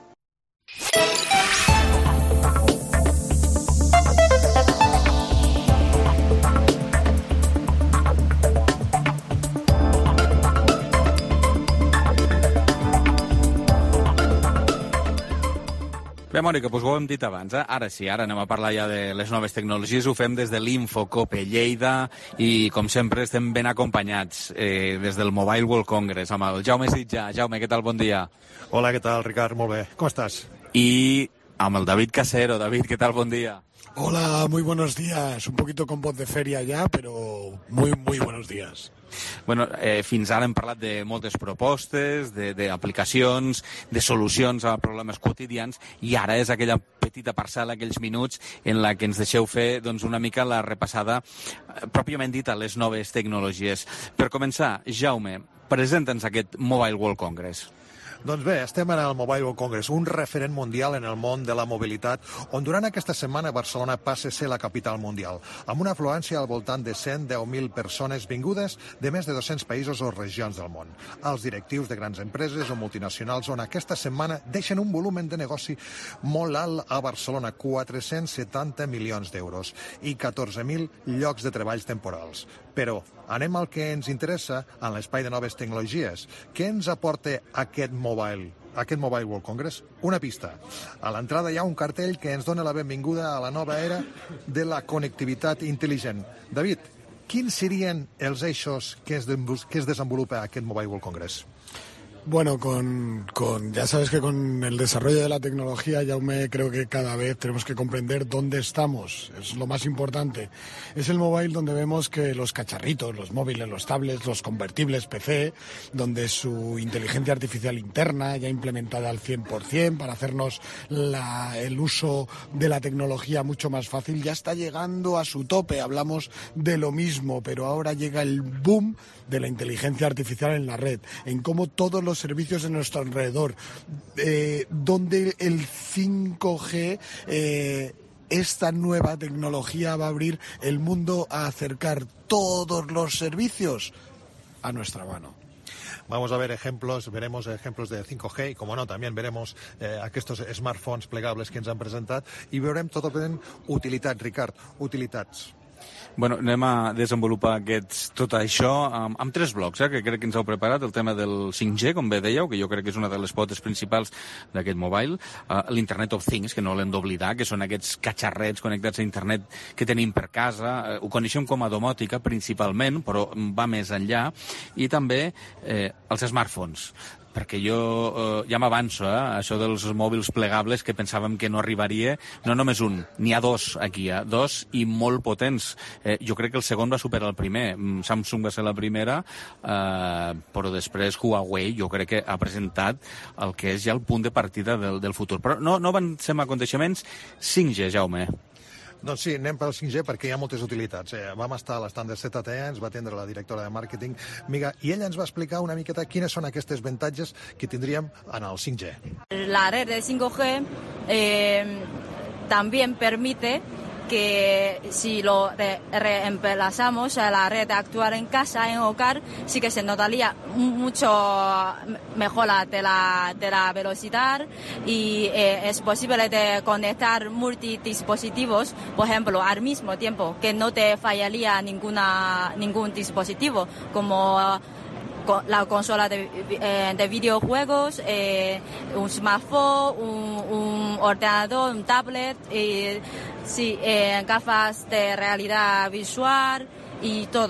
P: Bé, Mònica, doncs ho hem dit abans, eh? Ara sí, ara anem a parlar ja de les noves tecnologies, ho fem des de l'Infocope Lleida i, com sempre, estem ben acompanyats eh, des del Mobile World Congress amb el Jaume Sitjà. Jaume, què tal? Bon dia.
I: Hola, què tal, Ricard? Molt bé. Com estàs?
P: I amb el David Casero. David, què tal? Bon dia.
L: Hola, muy buenos días. Un poquito con voz de feria ya, pero muy, muy buenos días.
P: Bueno, eh, fins ara hem parlat de moltes propostes, d'aplicacions, de, de solucions a problemes quotidians, i ara és aquella petita parcel·la, aquells minuts en la que ens deixeu fer doncs, una mica la repassada, eh, pròpiament dit, a les noves tecnologies. Per començar, Jaume, presenta'ns aquest Mobile World Congress.
I: Doncs bé, estem en el Mobile World Congress, un referent mundial en el món de la mobilitat, on durant aquesta setmana Barcelona passa a ser la capital mundial, amb una afluència al voltant de cent deu mil persones vingudes de més de dos-cents països o regions del món. Els directius de grans empreses o multinacionals on aquesta setmana deixen un volum de negoci molt alt a Barcelona, quatre-cents setanta milions d'euros i catorze mil llocs de treballs temporals. Però anem al que ens interessa en l'espai de noves tecnologies. Què ens aporta aquest mobile, aquest Mobile World Congress? Una pista. A l'entrada hi ha un cartell que ens dona la benvinguda a la nova era de la connectivitat intel·ligent. David, quins serien els eixos que es, que es desenvolupa aquest Mobile World Congress?
L: Bueno, con, con ya sabes que con el desarrollo de la tecnología, Jaume, creo que cada vez tenemos que comprender dónde estamos. Es lo más importante. Es el mobile donde vemos que los cacharritos, los móviles, los tablets, los convertibles P C, donde su inteligencia artificial interna ya implementada al cien por ciento para hacernos la, el uso de la tecnología mucho más fácil, ya está llegando a su tope. Hablamos de lo mismo, pero ahora llega el boom de la inteligencia artificial en la red, en cómo todos los servicios de nuestro alrededor, eh, donde el cinco G, eh, esta nueva tecnología va a abrir el mundo a acercar todos los servicios a nuestra mano.
I: Vamos a ver ejemplos, veremos ejemplos de cinco G y, como no, también veremos eh, aquests smartphones plegables que ens han presentat i veurem tot ben utilitats, Ricard, utilitats.
P: Bueno, anem a desenvolupar aquests, tot això amb, amb tres blocs, eh, que crec que ens heu preparat. El tema del cinc G, com bé dèieu, que jo crec que és una de les potes principals d'aquest mobile. Uh, L'Internet of Things, que no l'hem d'oblidar, que són aquests catxarrets connectats a internet que tenim per casa. Uh, ho coneixem com a domòtica, principalment, però va més enllà. I també eh, els smartphones. Perquè jo eh, ja m'avanço, eh, això dels mòbils plegables, que pensàvem que no arribaria, no només un, n'hi ha dos aquí, eh, dos i molt potents. Eh, jo crec que el segon va superar el primer. Samsung va ser la primera, eh, però després Huawei jo crec que ha presentat el que és ja el punt de partida del, del futur. Però no, no avancem a aconteixements. cinc G, Jaume.
I: Doncs sí, anem pel cinc G perquè hi ha moltes utilitats. Eh, vam estar a l'estand de Z T E, ens va atendre la directora de màrqueting, Miga, i ella ens va explicar una miqueta quines són aquestes avantatges que tindríem en el cinc G.
M: La red de cinco G eh, también permite que si lo re reemplazamos a la red actual en casa, en hogar, sí que se notaría mucho mejora de la, de la velocidad y eh, es posible de conectar multidispositivos, por ejemplo, al mismo tiempo, que no te fallaría ninguna, ningún dispositivo, como la consola de, eh, de videojuegos, eh, un smartphone, un, un ordenador, un tablet, eh, sí, eh, gafas de realidad visual y todo.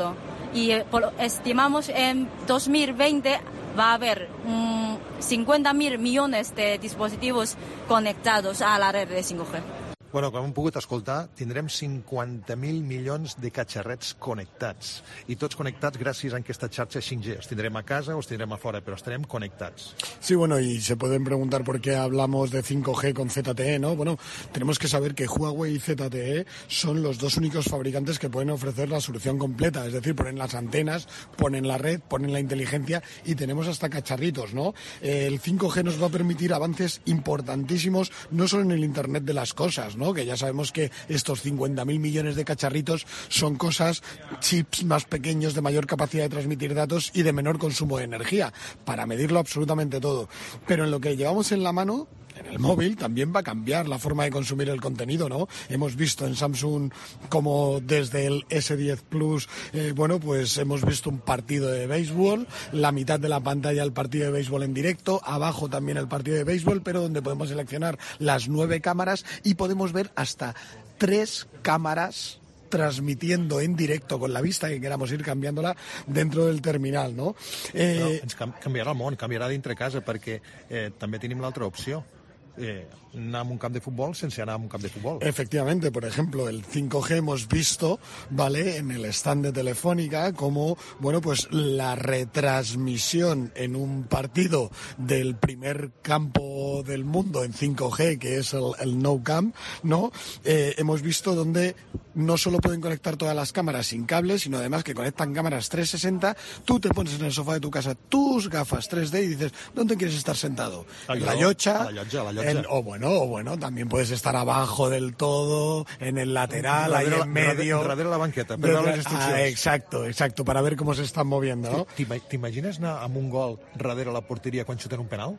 M: y eh, por, estimamos en dos mil veinte va a haber um, cincuenta mil millones de dispositivos conectados a la red de cinco G.
I: Bueno, com hem pogut escoltar, tindrem cinquanta mil milions de catxarrets connectats. I tots connectats gràcies a aquesta xarxa cinc G. Els tindrem a casa o els tindrem a fora, però estarem connectats.
L: Sí, bueno, y se pueden preguntar por qué hablamos de cinco G con Z T E, ¿no? Bueno, tenemos que saber que Huawei y Z T E son los dos únicos fabricantes que pueden ofrecer la solución completa. Es decir, ponen las antenas, ponen la red, ponen la inteligencia y tenemos hasta cacharritos, ¿no? El cinco G nos va a permitir avances importantísimos, no solo en el Internet de las cosas, ¿no? Que ya sabemos que estos cincuenta mil millones de cacharritos son cosas, chips más pequeños, de mayor capacidad de transmitir datos y de menor consumo de energía, para medirlo absolutamente todo. Pero en lo que llevamos en la mano, en el móvil, también va a cambiar la forma de consumir el contenido, ¿no? Hemos visto en Samsung como desde el ese diez Plus, eh, bueno, pues hemos visto un partido de béisbol, la mitad de la pantalla el partido de béisbol en directo, abajo también el partido de béisbol, pero donde podemos seleccionar las nueve cámaras y podemos ver hasta tres cámaras transmitiendo en directo con la vista que queramos ir cambiándola dentro del terminal, no?
I: Eh... No, ens canviarà el món, canviarà dintre casa, perquè eh, també tenim l'altra opció. Eh, anar a un camp de fútbol sense anar a un camp de fútbol.
L: Efectivamente, por ejemplo, el cinco G hemos visto, ¿vale?, en el stand de Telefónica como, bueno, pues la retransmisión en un partido del primer campo del mundo en cinco G, que es el, el Nou Camp, ¿no? Eh, hemos visto donde no solo pueden conectar todas las cámaras sin cables, sino además que conectan cámaras trescientos sesenta. Tú te pones en el sofá de tu casa tus gafas tres D y dices, ¿dónde quieres estar sentado? En la llotja,
I: a la llotja, a la llotja.
L: En, o bueno, o bueno, también puedes estar abajo del todo, en el lateral, ahí en medio.
I: Darrere la banqueta, per veure les instruccions.
L: Ah, exacto, exacto, para ver cómo se están moviendo, ¿no?
I: T'imagines anar amb un gol darrere la porteria quan xuten un penal?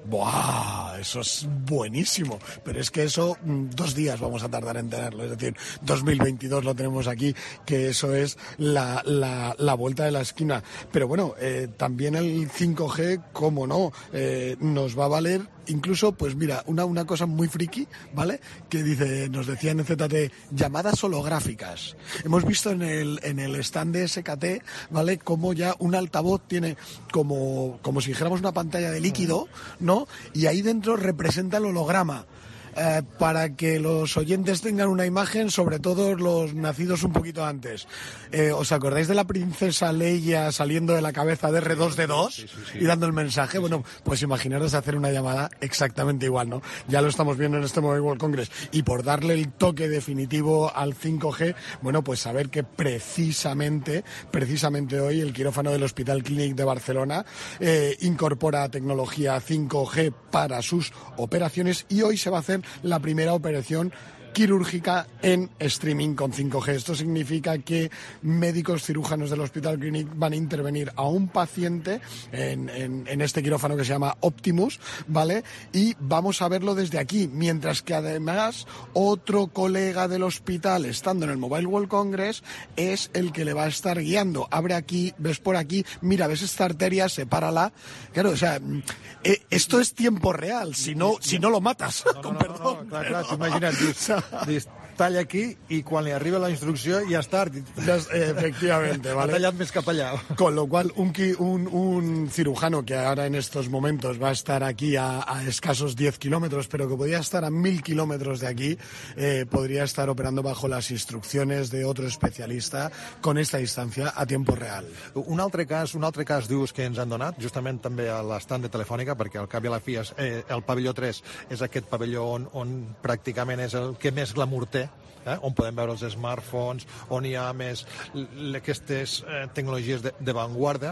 L: ¡Buah! Eso es buenísimo. Pero es que eso, dos días vamos a tardar en tenerlo. Es decir, dos mil veintidós lo tenemos aquí, que eso es la, la, la vuelta de la esquina. Pero bueno, eh, también el cinco G, cómo no, eh, nos va a valer. Incluso, pues mira, una, una cosa muy friki, ¿vale? Que dice, nos decía en Z T E, llamadas holográficas. Hemos visto en el, en el stand de S K T, ¿vale?, cómo ya un altavoz tiene como, como si dijéramos una pantalla de líquido, ¿no? Y ahí dentro representa el holograma. Eh, para que los oyentes tengan una imagen, sobre todo los nacidos un poquito antes. Eh, ¿Os acordáis de la princesa Leia saliendo de la cabeza de erre dos de dos sí, sí, sí. y dando el mensaje? Sí, bueno, sí. Pues imaginaros hacer una llamada exactamente igual, ¿no? Ya lo estamos viendo en este Mobile World Congress. Y por darle el toque definitivo al cinco G, bueno, pues saber que precisamente, precisamente hoy el quirófano del Hospital Clínic de Barcelona eh, incorpora tecnología cinco G para sus operaciones y hoy se va a hacer la primera operación quirúrgica en streaming con cinco G. Esto significa que médicos cirujanos del Hospital Clinic van a intervenir a un paciente en, en, en este quirófano que se llama Optimus, ¿vale? Y vamos a verlo desde aquí, mientras que además otro colega del hospital, estando en el Mobile World Congress, es el que le va a estar guiando. Abre aquí, ves por aquí, mira, ves esta arteria, sepárala. Claro, o sea, eh, esto es tiempo real, si no, si no lo matas,
I: no,
L: con
I: no,
L: perdón.
I: No, no, clar, clar, t'imagina't, dius, dius, talla aquí i quan li arriba la instrucció ja està.
L: Efectivamente, ¿vale?
I: Ha tallat més cap allà.
L: Con lo cual, un, un, un cirujano que ahora en estos momentos va a estar aquí a, a escasos diez kilómetros, pero que podría estar a mil kilómetros de aquí, eh, podría estar operando bajo las instrucciones de otro especialista con esta distancia a tiempo real.
I: Un altre cas, un altre cas dius que ens han donat, justament també a l'estand de Telefònica, perquè al cap i a la fi és, eh, el pavelló tres és aquest pavelló on, on pràcticament és el que més glamour té, eh? On podem veure els smartphones, on hi ha més aquestes eh, tecnologies de, de vanguarda.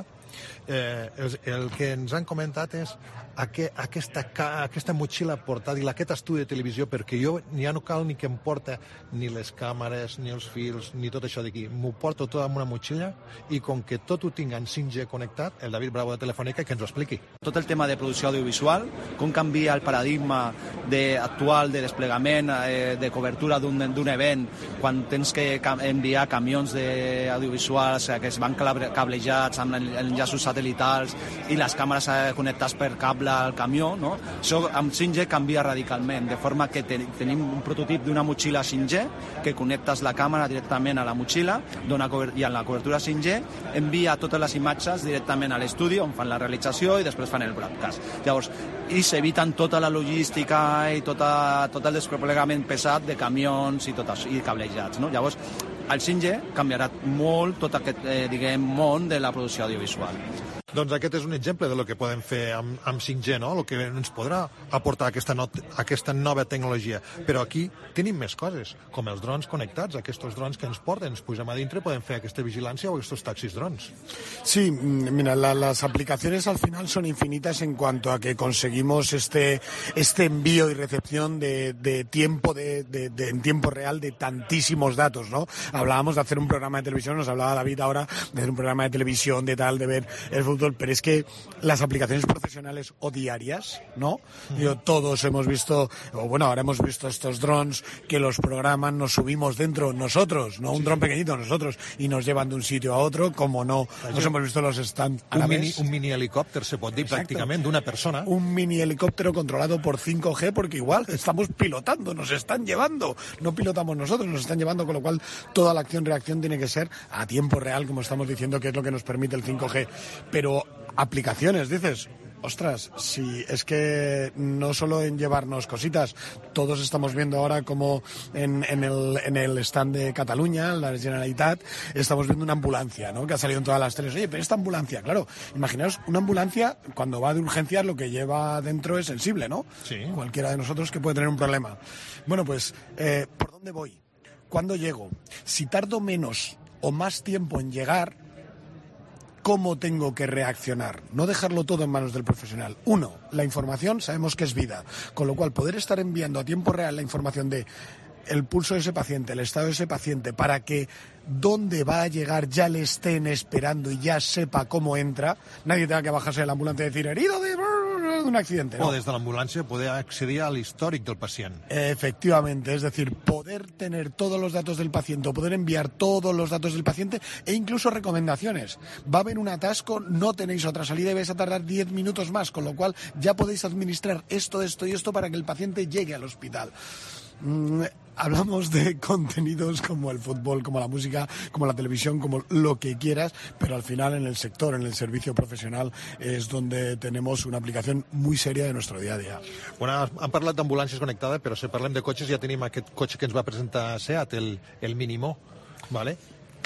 I: Eh, el, el que ens han comentat és aqu aquesta, aquesta motxilla portàtil, aquest estudi de televisió, perquè jo ja no cal ni que em porta ni les càmeres, ni els fils, ni tot això d'aquí. M'ho porto tot amb una motxilla i com que tot ho tinc en cinc G connectat, el David Bravo de Telefònica, que ens ho expliqui.
N: Tot el tema de producció audiovisual, com canvia el paradigma de, actual de desplegament, eh, de cobertura d'un event, quan tens que enviar camions d'audiovisuals, o sigui, que es van cablejats amb enllaços satelitals i les càmeres eh, connectades per cable al camió, no? Això amb cinc G canvia radicalment, de forma que ten, tenim un prototip d'una motxilla cinc G que connectes la càmera directament a la motxilla, dona i en la cobertura cinc G envia totes les imatges directament a l'estudi on fan la realització i després fan el broadcast. Llavors, i s'eviten tota la logística i tota, tot el desplegament pesat de camions i, tot això, i cablejats, no? Llavors, el cinc G canviarà molt tot aquest eh, diguem, món de la producció audiovisual.
I: Doncs aquest és un exemple de lo que podem fer amb, amb cinc G, no? El que ens podrà aportar aquesta, no, aquesta nova tecnologia. Però aquí tenim més coses, com els drons connectats, aquests drons que ens porten, ens posem a dintre, podem fer aquesta vigilància o aquests taxis drons.
L: Sí, mira, la, las aplicaciones al final son infinitas en cuanto a que conseguimos este, este envío y recepción de, de tiempo, de, de, de, en tiempo real de tantísimos datos, ¿no? Hablábamos de hacer un programa de televisión, nos hablaba David ahora de hacer un programa de televisión, de tal, de ver el fútbol, pero es que las aplicaciones profesionales o diarias, ¿no? Uh-huh. Yo, todos hemos visto, o bueno, ahora hemos visto estos drones que los programan, nos subimos dentro nosotros, no un sí. dron pequeñito, nosotros, y nos llevan de un sitio a otro, como no, nos hemos visto los stand
I: un mini, un mini helicóptero, se puede decir prácticamente, de una persona.
L: Un mini helicóptero controlado por cinco G, porque igual estamos pilotando, nos están llevando, no pilotamos nosotros, nos están llevando, con lo cual toda la acción-reacción tiene que ser a tiempo real, como estamos diciendo, que es lo que nos permite el cinco G. Pero aplicaciones, dices, ostras, si es que no solo en llevarnos cositas, todos estamos viendo ahora como en, en, el, en el stand de Cataluña, la Generalitat, estamos viendo una ambulancia, ¿no? Que ha salido en todas las teles. Oye, pero esta ambulancia, claro, imaginaos, una ambulancia cuando va de urgencias lo que lleva dentro es sensible, ¿no?
I: Sí.
L: Cualquiera de nosotros que puede tener un problema. Bueno, pues, eh, ¿por dónde voy? ¿Cuándo llego? Si tardo menos o más tiempo en llegar, ¿cómo tengo que reaccionar? No dejarlo todo en manos del profesional. Uno, la información sabemos que es vida, con lo cual poder estar enviando a tiempo real la información de el pulso de ese paciente, el estado de ese paciente, para que dónde va a llegar ya le estén esperando y ya sepa cómo entra, nadie tenga que bajarse de la ambulancia y decir herido de un accidente, ¿no?
I: O des de l'ambulància poder accedir a l'històric del pacient.
L: Efectivamente, es decir, poder tener todos los datos del paciente, o poder enviar todos los datos del paciente e incluso recomendaciones. Va a haber un atasco, no tenéis otra salida y vais a tardar diez minutos más, con lo cual ya podéis administrar esto, esto y esto para que el paciente llegue al hospital. Mm, hablamos de contenidos como el fútbol, como la música, como la televisión, como lo que quieras, pero al final en el sector, en el servicio profesional, es donde tenemos una aplicación muy seria de nuestro día a día.
I: Bueno, han parlat d'ambulàncies connectades, però si parlem de cotxes ja tenim aquest cotxe que ens va presentar SEAT, el, el Minimo, ¿vale?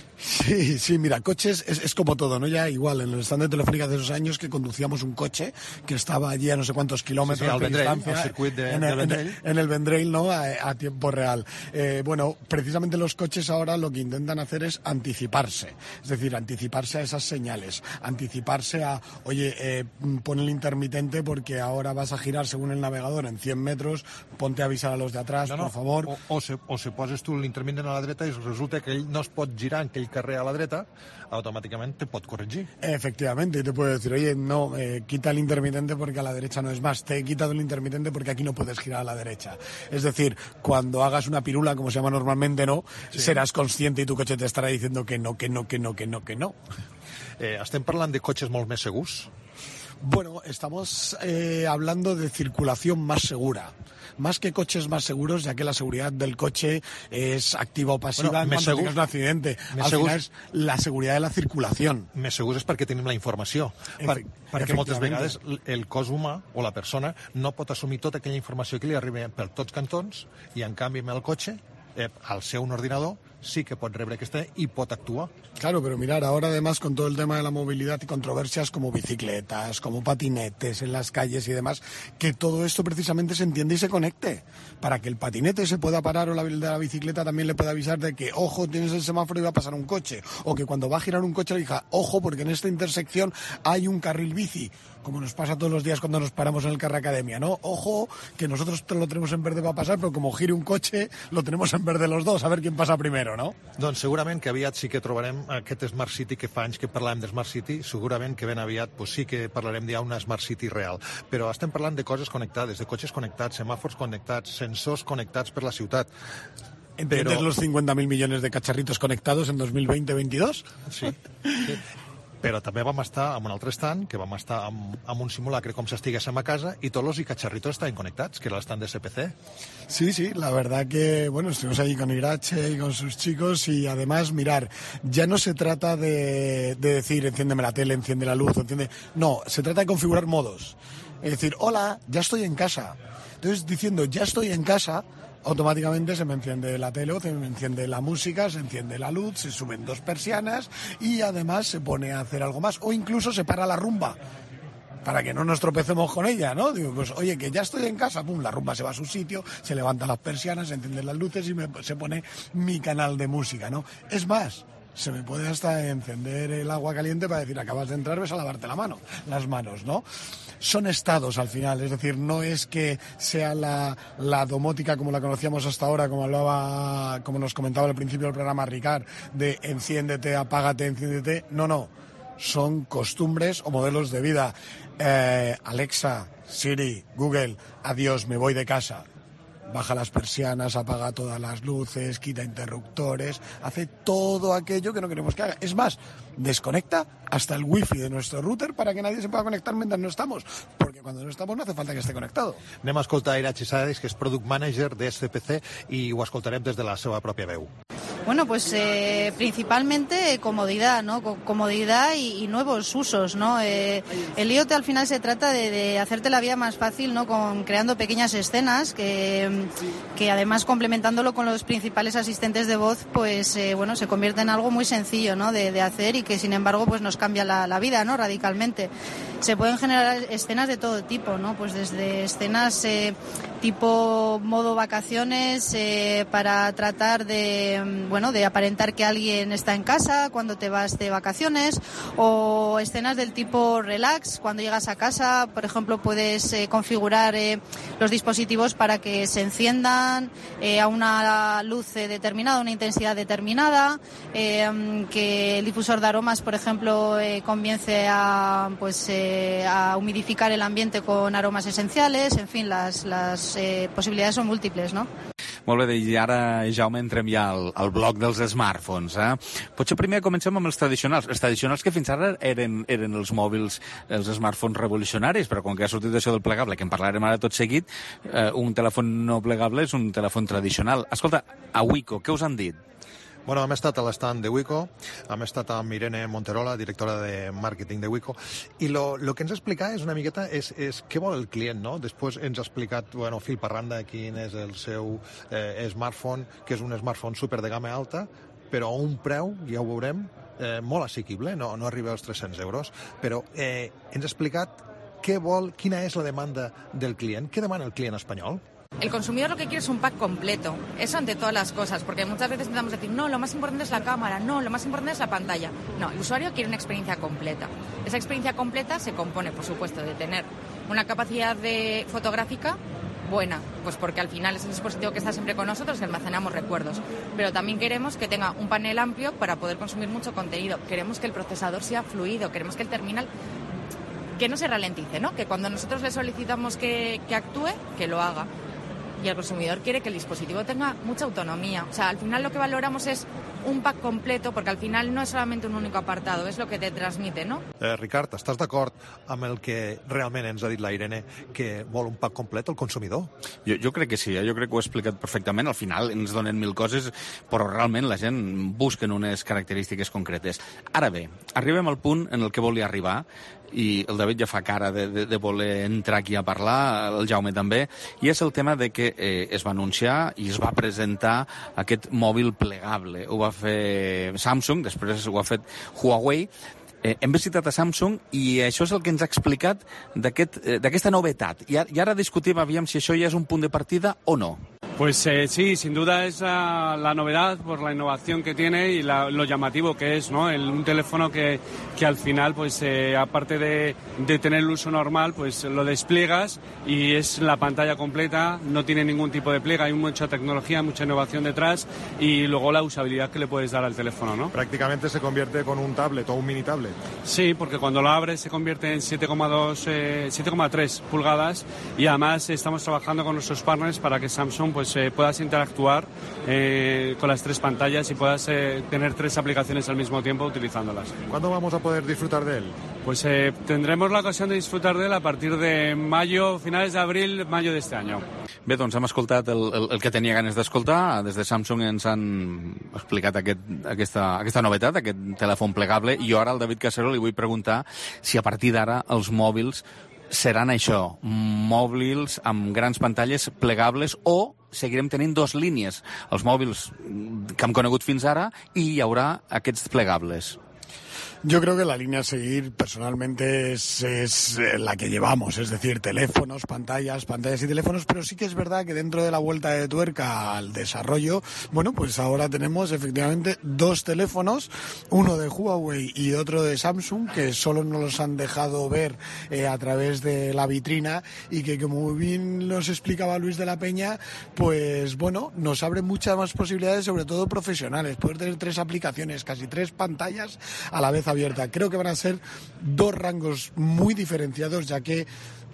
L: Sí, sí, mira, coches es, es como todo, ¿no? Ya igual, en el stand de Telefónica de esos años que conducíamos un coche que estaba allí a no sé cuántos kilómetros
I: sí, sí,
L: de
I: Vendrell,
L: distancia,
I: al circuit de,
L: en, el,
I: de Vendrell.
L: En, en el Vendrell, ¿no? A, a tiempo real. Eh, bueno, precisamente los coches ahora lo que intentan hacer es anticiparse, es decir, anticiparse a esas señales, anticiparse a, oye, eh, pon el intermitente porque ahora vas a girar según el navegador en cien metros, ponte a avisar a los de atrás, no, no, por favor.
I: O, o, se, o se poses tu l'intermitent a la dreta i resulta que ell no es pot girar en aquell carrer a la dreta, automáticamente te pot corregir.
L: Efectivamente, y te puede decir, oye, no, eh, quita el intermitente porque a la derecha no es más, te he quitado el intermitente porque aquí no puedes girar a la derecha. Es decir, cuando hagas una pirula, como se llama normalmente, no, sí. serás consciente y tu coche te estará diciendo que no, que no, que no, que no, que no.
I: Eh, estem parlant de cotxes molt més segurs?
L: Bueno, estamos eh, hablando de circulación más segura. Más que coches más seguros, ya que la seguridad del coche es activa o pasiva bueno, en cuanto segur, tengas un accidente. Al segur, final es la seguridad de la circulación.
I: Més segurs és perquè tenim la informació. Per, perquè moltes vegades el cos humà o la persona no pot assumir tota aquella informació que li arriba per tots cantons i en canvi amb el cotxe, eh, al ser un ordinador, sí que pot rebre aquesta y pot actuar.
L: Claro, pero mirar, ahora además con todo el tema de la movilidad y controversias como bicicletas, como patinetes en las calles y demás, que todo esto precisamente se entiende y se conecte, para que el patinete se pueda parar o la de la bicicleta también le pueda avisar de que, ojo, tienes el semáforo y va a pasar un coche, o que cuando va a girar un coche le diga, ojo, porque en esta intersección hay un carril bici, como nos pasa todos los días cuando nos paramos en el Carrer Academia, ¿no? Ojo, que nosotros lo tenemos en verde va a pasar, pero como gire un coche, lo tenemos en verde los dos, a ver quién pasa primero, ¿no?
I: Doncs segurament que aviat sí que trobarem aquest Smart City que fa anys que parlàvem de Smart City, segurament que ben aviat pues sí que parlarem d'una Smart City real. Però estem parlant de coses connectades, de cotxes connectats, semàfors connectats, sensors connectats per la ciutat.
L: ¿Entiendes Pero... los cincuenta mil millones de cacharritos conectados en dos mil veinte veintidós?
I: Sí. sí. Però també vam estar en un altre stand, que vam estar amb, amb un simulacre com si estiguéssim a casa y todos los y cacharritos estaven conectados, que era el stand de S P C.
L: Sí, sí, la verdad que, bueno, estuvimos ahí con Irache y con sus chicos y además, mirar, ya no se trata de, de decir enciéndeme la tele, enciende la luz, enciende... No, se trata de configurar modos. Es decir, hola, ya estoy en casa. Entonces, diciendo ya estoy en casa, automáticamente se me enciende la tele, se me enciende la música, se enciende la luz, se suben dos persianas y además se pone a hacer algo más o incluso se para la rumba para que no nos tropecemos con ella, ¿no? Digo, pues oye, que ya estoy en casa, pum, la rumba se va a su sitio, se levantan las persianas, se encienden las luces y me, se pone mi canal de música, ¿no? Es más, se me puede hasta encender el agua caliente para decir, acabas de entrar, ves a lavarte la mano, las manos, ¿no? Son estados al final, es decir, no es que sea la, la domótica como la conocíamos hasta ahora, como hablaba, como nos comentaba al principio del programa Ricard, de enciéndete, apágate, enciéndete. No, no, son costumbres o modelos de vida. Eh, Alexa, Siri, Google, adiós, me voy de casa. Baja las persianas, apaga todas las luces, quita interruptores, hace todo aquello que no queremos que haga. Es más, desconecta hasta el wifi de nuestro router para que nadie se pueda conectar mientras no estamos, porque cuando no estamos no hace falta que esté conectado.
I: Anem a escoltar Irache Sades, que és Product Manager de S P C, i ho escoltarem des de la seva pròpia veu.
O: Bueno, pues eh, principalmente comodidad, ¿no? Comodidad y, y nuevos usos, ¿no? Eh, el I O T al final se trata de, de hacerte la vida más fácil, ¿no? Con creando pequeñas escenas que, que además complementándolo con los principales asistentes de voz, pues eh, bueno, se convierte en algo muy sencillo, ¿no? De, de hacer y que sin embargo pues nos cambia la, la vida, ¿no? Radicalmente. Se pueden generar escenas de todo tipo, ¿no? Pues desde escenas eh, tipo modo vacaciones eh, para tratar de bueno, de aparentar que alguien está en casa cuando te vas de vacaciones, o escenas del tipo relax, cuando llegas a casa, por ejemplo, puedes eh, configurar eh, los dispositivos para que se enciendan eh, a una luz eh, determinada, una intensidad determinada, eh, que el difusor de aromas, por ejemplo, eh, comience a, pues, eh, a humidificar el ambiente con aromas esenciales, en fin, las, las eh, posibilidades son múltiples, ¿no?
P: Molt bé, i ara, Jaume, entrem ja al, al bloc dels smartphones. Eh? Potser primer comencem amb els tradicionals. Els tradicionals que fins ara eren, eren els mòbils, els smartphones revolucionaris, però com que ha sortit això del plegable, que en parlarem ara tot seguit, eh, un telèfon no plegable és un telèfon tradicional. Escolta, a Wiko, què us han dit?
I: Bueno, hem estat a l'estand de Wiko, hem estat amb Irene Monterola, directora de màrqueting de Wiko, i lo, lo que ens explica és una miqueta és, és què vol el client, no? Després ens ha explicat, bueno, fil per randa, quin és el seu eh, smartphone, que és un smartphone super de gamma alta, però a un preu, ja ho veurem, eh, molt assequible, no, no arriba als tres-cents euros, però eh, ens ha explicat què vol, quina és la demanda del client, què demana el client espanyol.
Q: El consumidor lo que quiere es un pack completo, eso ante todas las cosas, porque muchas veces intentamos decir, no, lo más importante es la cámara, no, lo más importante es la pantalla. No, el usuario quiere una experiencia completa. Esa experiencia completa se compone, por supuesto, de tener una capacidad de fotográfica buena, pues porque al final es el dispositivo que está siempre con nosotros y almacenamos recuerdos, pero también queremos que tenga un panel amplio para poder consumir mucho contenido, queremos que el procesador sea fluido, queremos que el terminal que no se ralentice, ¿no? Que cuando nosotros le solicitamos que, que actúe, que lo haga. Y el consumidor quiere que el dispositivo tenga mucha autonomía. O sea, al final lo que valoramos es un pack completo, porque al final no es solamente un único apartado, es lo que te transmite, ¿no?
I: Eh, Ricard, estàs d'acord amb el que realment ens ha dit la Irene, que vol un pack complet el consumidor?
P: Jo, jo crec que sí, eh? Jo crec que ho he explicat perfectament. Al final ens donen mil coses, però realment la gent busquen unes característiques concretes. Ara bé, arribem al punt en el que volia arribar, i el David ja fa cara de, de, de voler entrar aquí a parlar, el Jaume també, i és el tema de que eh, es va anunciar i es va presentar aquest mòbil plegable. Ho va fer Samsung, després ho ha fet Huawei. Eh, hem visitat a Samsung i això és el que ens ha explicat d'aquesta aquest, eh, novetat. I, I ara discutim aviam si això ja és un punt de partida o no.
R: Pues eh, sí, sin duda es la, la novedad por la innovación que tiene y la, lo llamativo que es, ¿no? El, un teléfono que, que al final, pues eh, aparte de, de tener el uso normal, pues lo despliegas y es la pantalla completa, no tiene ningún tipo de pliegue, hay mucha tecnología, mucha innovación detrás y luego la usabilidad que le puedes dar al teléfono, ¿no?
I: Prácticamente se convierte con un tablet o un mini tablet.
R: Sí, porque cuando lo abres se convierte en siete coma dos, eh, siete coma tres pulgadas y además estamos trabajando con nuestros partners para que Samsung pues pues eh, puedas interactuar eh, con las tres pantallas y puedas eh, tener tres aplicaciones al mismo tiempo utilizándolas.
I: ¿Cuándo vamos a poder disfrutar de él?
R: Pues eh, tendremos la ocasión de disfrutar de él a partir de mayo, finales de abril, mayo de este año.
P: Bé, doncs hem escoltat el, el, el que tenia ganes d'escoltar. Des de Samsung ens han explicat aquest, aquesta, aquesta novetat, aquest telèfon plegable, i jo ara al David Casero li vull preguntar si a partir d'ara els mòbils seran això, mòbils amb grans pantalles plegables, o seguirem tenint dos línies, els mòbils que hem conegut fins ara, i hi haurà aquests plegables.
L: Yo creo que la línea a seguir personalmente es, es la que llevamos, es decir, teléfonos, pantallas, pantallas y teléfonos, pero sí que es verdad que dentro de la vuelta de tuerca al desarrollo, bueno, pues ahora tenemos efectivamente dos teléfonos, uno de Huawei y otro de Samsung, que solo nos los han dejado ver eh, a través de la vitrina, y que, como bien nos explicaba Luis de la Peña, pues bueno, nos abre muchas más posibilidades, sobre todo profesionales, poder tener tres aplicaciones, casi tres pantallas a la vez abierta. Creo que van a ser dos rangos muy diferenciados, ya que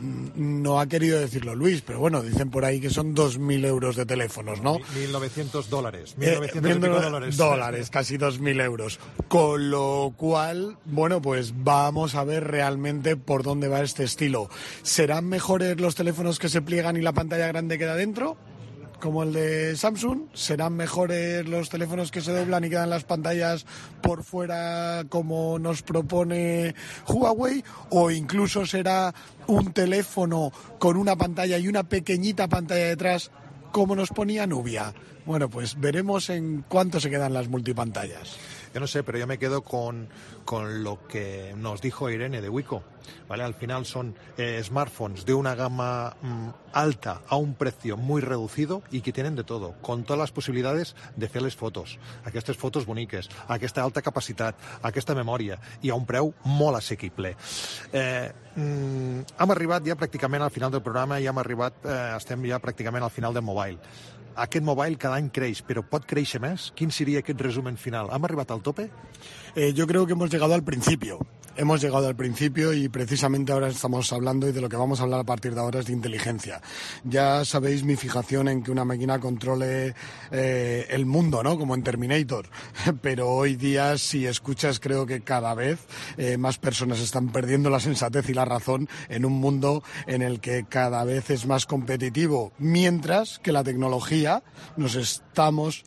L: mm, no ha querido decirlo Luis, pero bueno, dicen por ahí que son dos mil euros de teléfonos, ¿no?
I: mil novecientos dólares.
L: mil
I: novecientos
L: eh,
I: dólares.
L: Dólares, casi dos mil euros. Con lo cual, bueno, pues vamos a ver realmente por dónde va este estilo. ¿Serán mejores los teléfonos que se pliegan y la pantalla grande queda dentro, como el de Samsung? ¿Serán mejores los teléfonos que se doblan y quedan las pantallas por fuera, como nos propone Huawei? ¿O incluso será un teléfono con una pantalla y una pequeñita pantalla detrás, como nos ponía Nubia? Bueno, pues veremos en cuánto se quedan las multipantallas.
I: Yo no sé, pero yo me quedo con, con lo que nos dijo Irene de Wiko, ¿vale? Al final son eh, smartphones de una gama mm, alta a un precio muy reducido y que tienen de todo, con todas les possibilitats de fer les fotos, aquestes fotos boniques, aquesta alta capacitat, aquesta memòria, i a un preu molt assequible. Eh, mm, hem arribat ja pràcticament al final del programa, ja hem arribat, eh, estem ja pràcticament al final del mobile. Aquest mobile cada any creix, però pot créixer més? Quin seria aquest resumen final? ¿Hem arribat al tope?
L: Eh, yo creo que hemos llegado al principio. Hemos llegado al principio y precisamente ahora estamos hablando, y de lo que vamos a hablar a partir de ahora, es de inteligencia. Ya sabéis mi fijación en que una máquina controle eh, el mundo, ¿no? Como en Terminator. Pero hoy día, si escuchas, creo que cada vez eh, más personas están perdiendo la sensatez y la razón en un mundo en el que cada vez es más competitivo, mientras que la tecnología nos estamos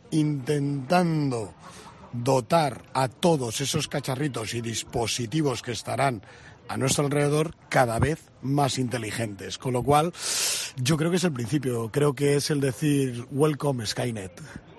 L: intentando dotar a todos esos cacharritos y dispositivos que estarán a nuestro alrededor cada vez más inteligentes. Con lo cual, yo creo que es el principio, creo que es el decir welcome Skynet.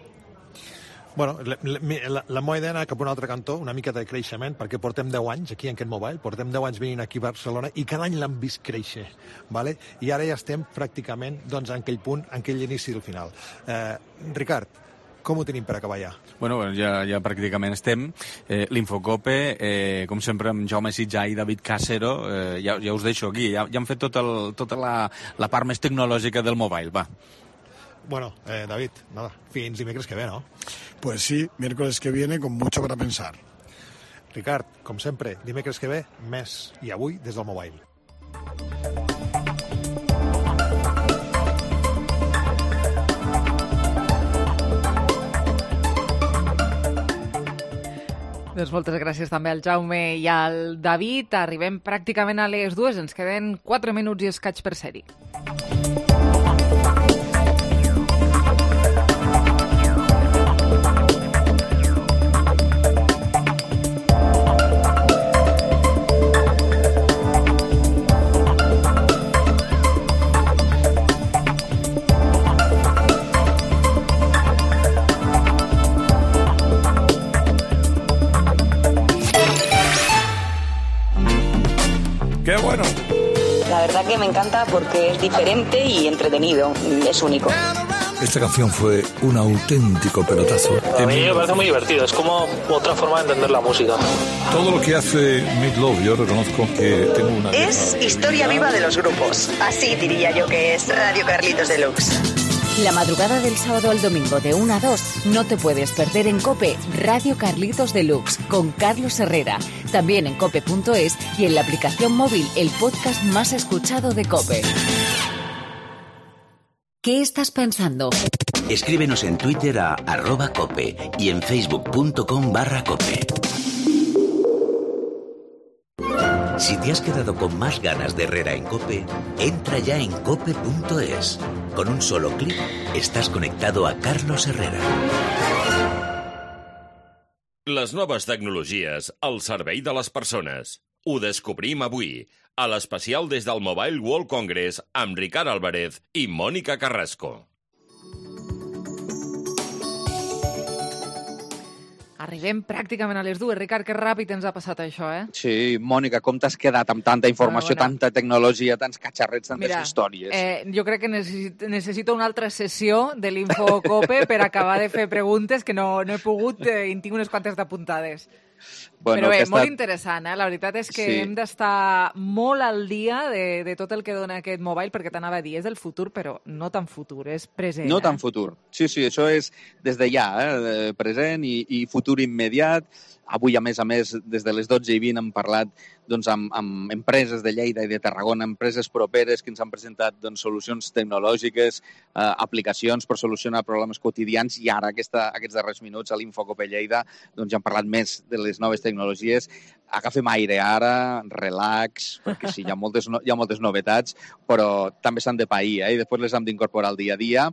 I: Bueno, la, la, la meva idea era cap a un altre cantó, una mica de creixement, perquè portem deu anys aquí en aquest mobile, portem deu anys venint aquí a Barcelona i cada any l'hem vist créixer, ¿vale? I ara ja estem pràcticament doncs, en aquell punt, en aquell inici del final. Eh, Ricard, com ho tenim per acabar ja?
P: Bueno, ja, ja pràcticament estem. Eh, L'Infocope, eh, com sempre, amb Jaume Sitjà i David Casero, eh, ja, ja us deixo aquí. Ja, ja hem fet tot el, tota la, la part més tecnològica del mobile, va.
I: Bueno, eh, David, nada, fins dimecres que ve, ¿no?
L: Pues sí, miércoles que viene con mucho para pensar.
I: Ricard, com sempre, dimecres que ve, més, i avui des del mobile.
A: Doncs moltes gràcies també al Jaume i al David. Arribem pràcticament a les dues, ens queden quatre minuts i escaig per ser-hi.
J: ¡Qué bueno!
K: La verdad que me encanta porque es diferente y entretenido, es único.
J: Esta canción fue un auténtico pelotazo.
S: A mí me parece muy divertido, es como otra forma de entender la música.
J: Todo lo que hace Meat Loaf, yo reconozco que tengo una...
K: Es historia viva de los grupos, así diría yo que es Radio Carlitos Deluxe.
U: La madrugada del sábado al domingo de una a dos no te puedes perder en COPE Radio Carlitos Deluxe con Carlos Herrera. También en cope punto es y en la aplicación móvil, el podcast más escuchado de COPE. ¿Qué estás pensando?
Z: Escríbenos en Twitter a arroba cope y en facebook.com barra cope. Si te has quedado con más ganas de Herrera en COPE, entra ya en cope punto es. Con un solo clic estás conectado a Carlos Herrera.
C: Les noves tecnologies al servei de les persones. Ho descobrim avui, a l'especial des del Mobile World Congress amb Ricard Álvarez i Mònica Carrasco.
A: Arribem pràcticament a les dues. Ricard, que ràpid ens ha passat això, eh?
B: Sí, Mònica, com t'has quedat amb tanta informació,
A: Ah, bueno.
B: tanta tecnologia, tants catxarrets, tantes
A: Mira,
B: històries?
A: eh, jo crec que necessit, necessito una altra sessió de l'Infocope per acabar de fer preguntes que no, no he pogut eh, i en tinc unes quantes d'apuntades.
B: Bueno,
A: Però bé,
B: aquesta-
A: molt interessant, eh? La veritat és que
B: Sí.
A: hem d'estar molt al dia de, de tot el que dona aquest mobile, perquè t'anava a dir, és del futur, però no tan futur, és present.
B: No
A: eh?
B: tan futur. Sí, sí, això és des de ja, eh, present i, i futur immediat. Avui, a més a més, des de les dotze i vint hem parlat doncs, amb, amb empreses de Lleida i de Tarragona, empreses properes que ens han presentat doncs, solucions tecnològiques, eh, aplicacions per solucionar problemes quotidians, i ara aquesta, aquests darrers minuts a l'Infocope Lleida doncs, ja hem parlat més de les noves tecnologies. Agafem aire ara, relax, perquè sí, hi ha moltes, no, hi ha moltes novetats, però també s'han de pair, eh? I després les hem d'incorporar al dia a dia.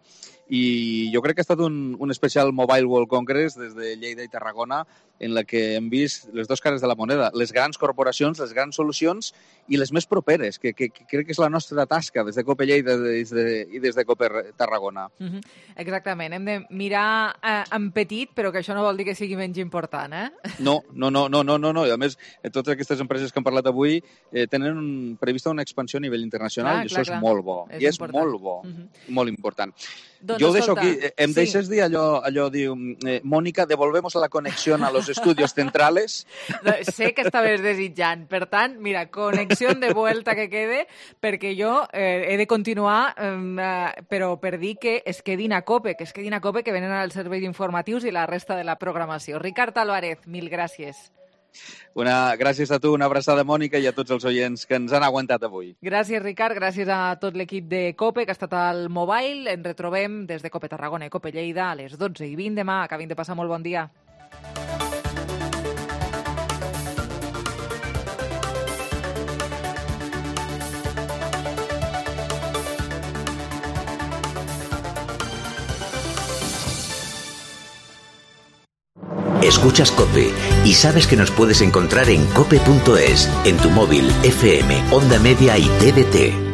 B: I jo crec que ha estat un, un especial Mobile World Congress des de Lleida i Tarragona en la que hem vist les dues cares de la moneda, les grans corporacions, les grans solucions i les més properes, que, que, que crec que és la nostra tasca des de Cope Lleida des de, i des de Cope Tarragona.
A: Uh -huh. Exactament, hem de mirar eh, en petit, però que això no vol dir que sigui menys important, eh?
B: No, no, no, no, no, no, no. I a més, totes aquestes empreses que hem parlat avui eh, tenen un, prevista una expansió a nivell internacional
A: Clar,
B: i
A: clar,
B: això
A: clar.
B: és molt bo.
A: És
B: I és
A: important.
B: molt bo,
A: Uh -huh.
B: molt important.
A: Doncs,
B: Jo ho deixo
A: escolta,
B: aquí. Em
A: sí.
B: deixes dir allò, allò diu, eh, Mónica, devolvemos la conexión a los estudios centrales.
A: No, sé que estaves desitjant. Per tant, mira, connexió de vuelta que quede, perquè jo eh, he de continuar, eh, però per dir que es quedin a Cope, que es quedin a Cope, que venen al servei d'informatius i la resta de la programació. Ricard Álvarez, mil gràcies.
B: Una, gràcies a tu, una abraçada, Mònica, i a tots els oients que ens han aguantat avui.
A: Gràcies, Ricard. Gràcies a tot l'equip de Cope que ha estat al Mobile. Ens retrobem des de Cope Tarragona i Cope Lleida a les dotze i vint demà. Acabin de passar molt bon dia.
Z: Escuchas COPE y sabes que nos puedes encontrar en cope punto es, en tu móvil, F M, Onda Media y T D T.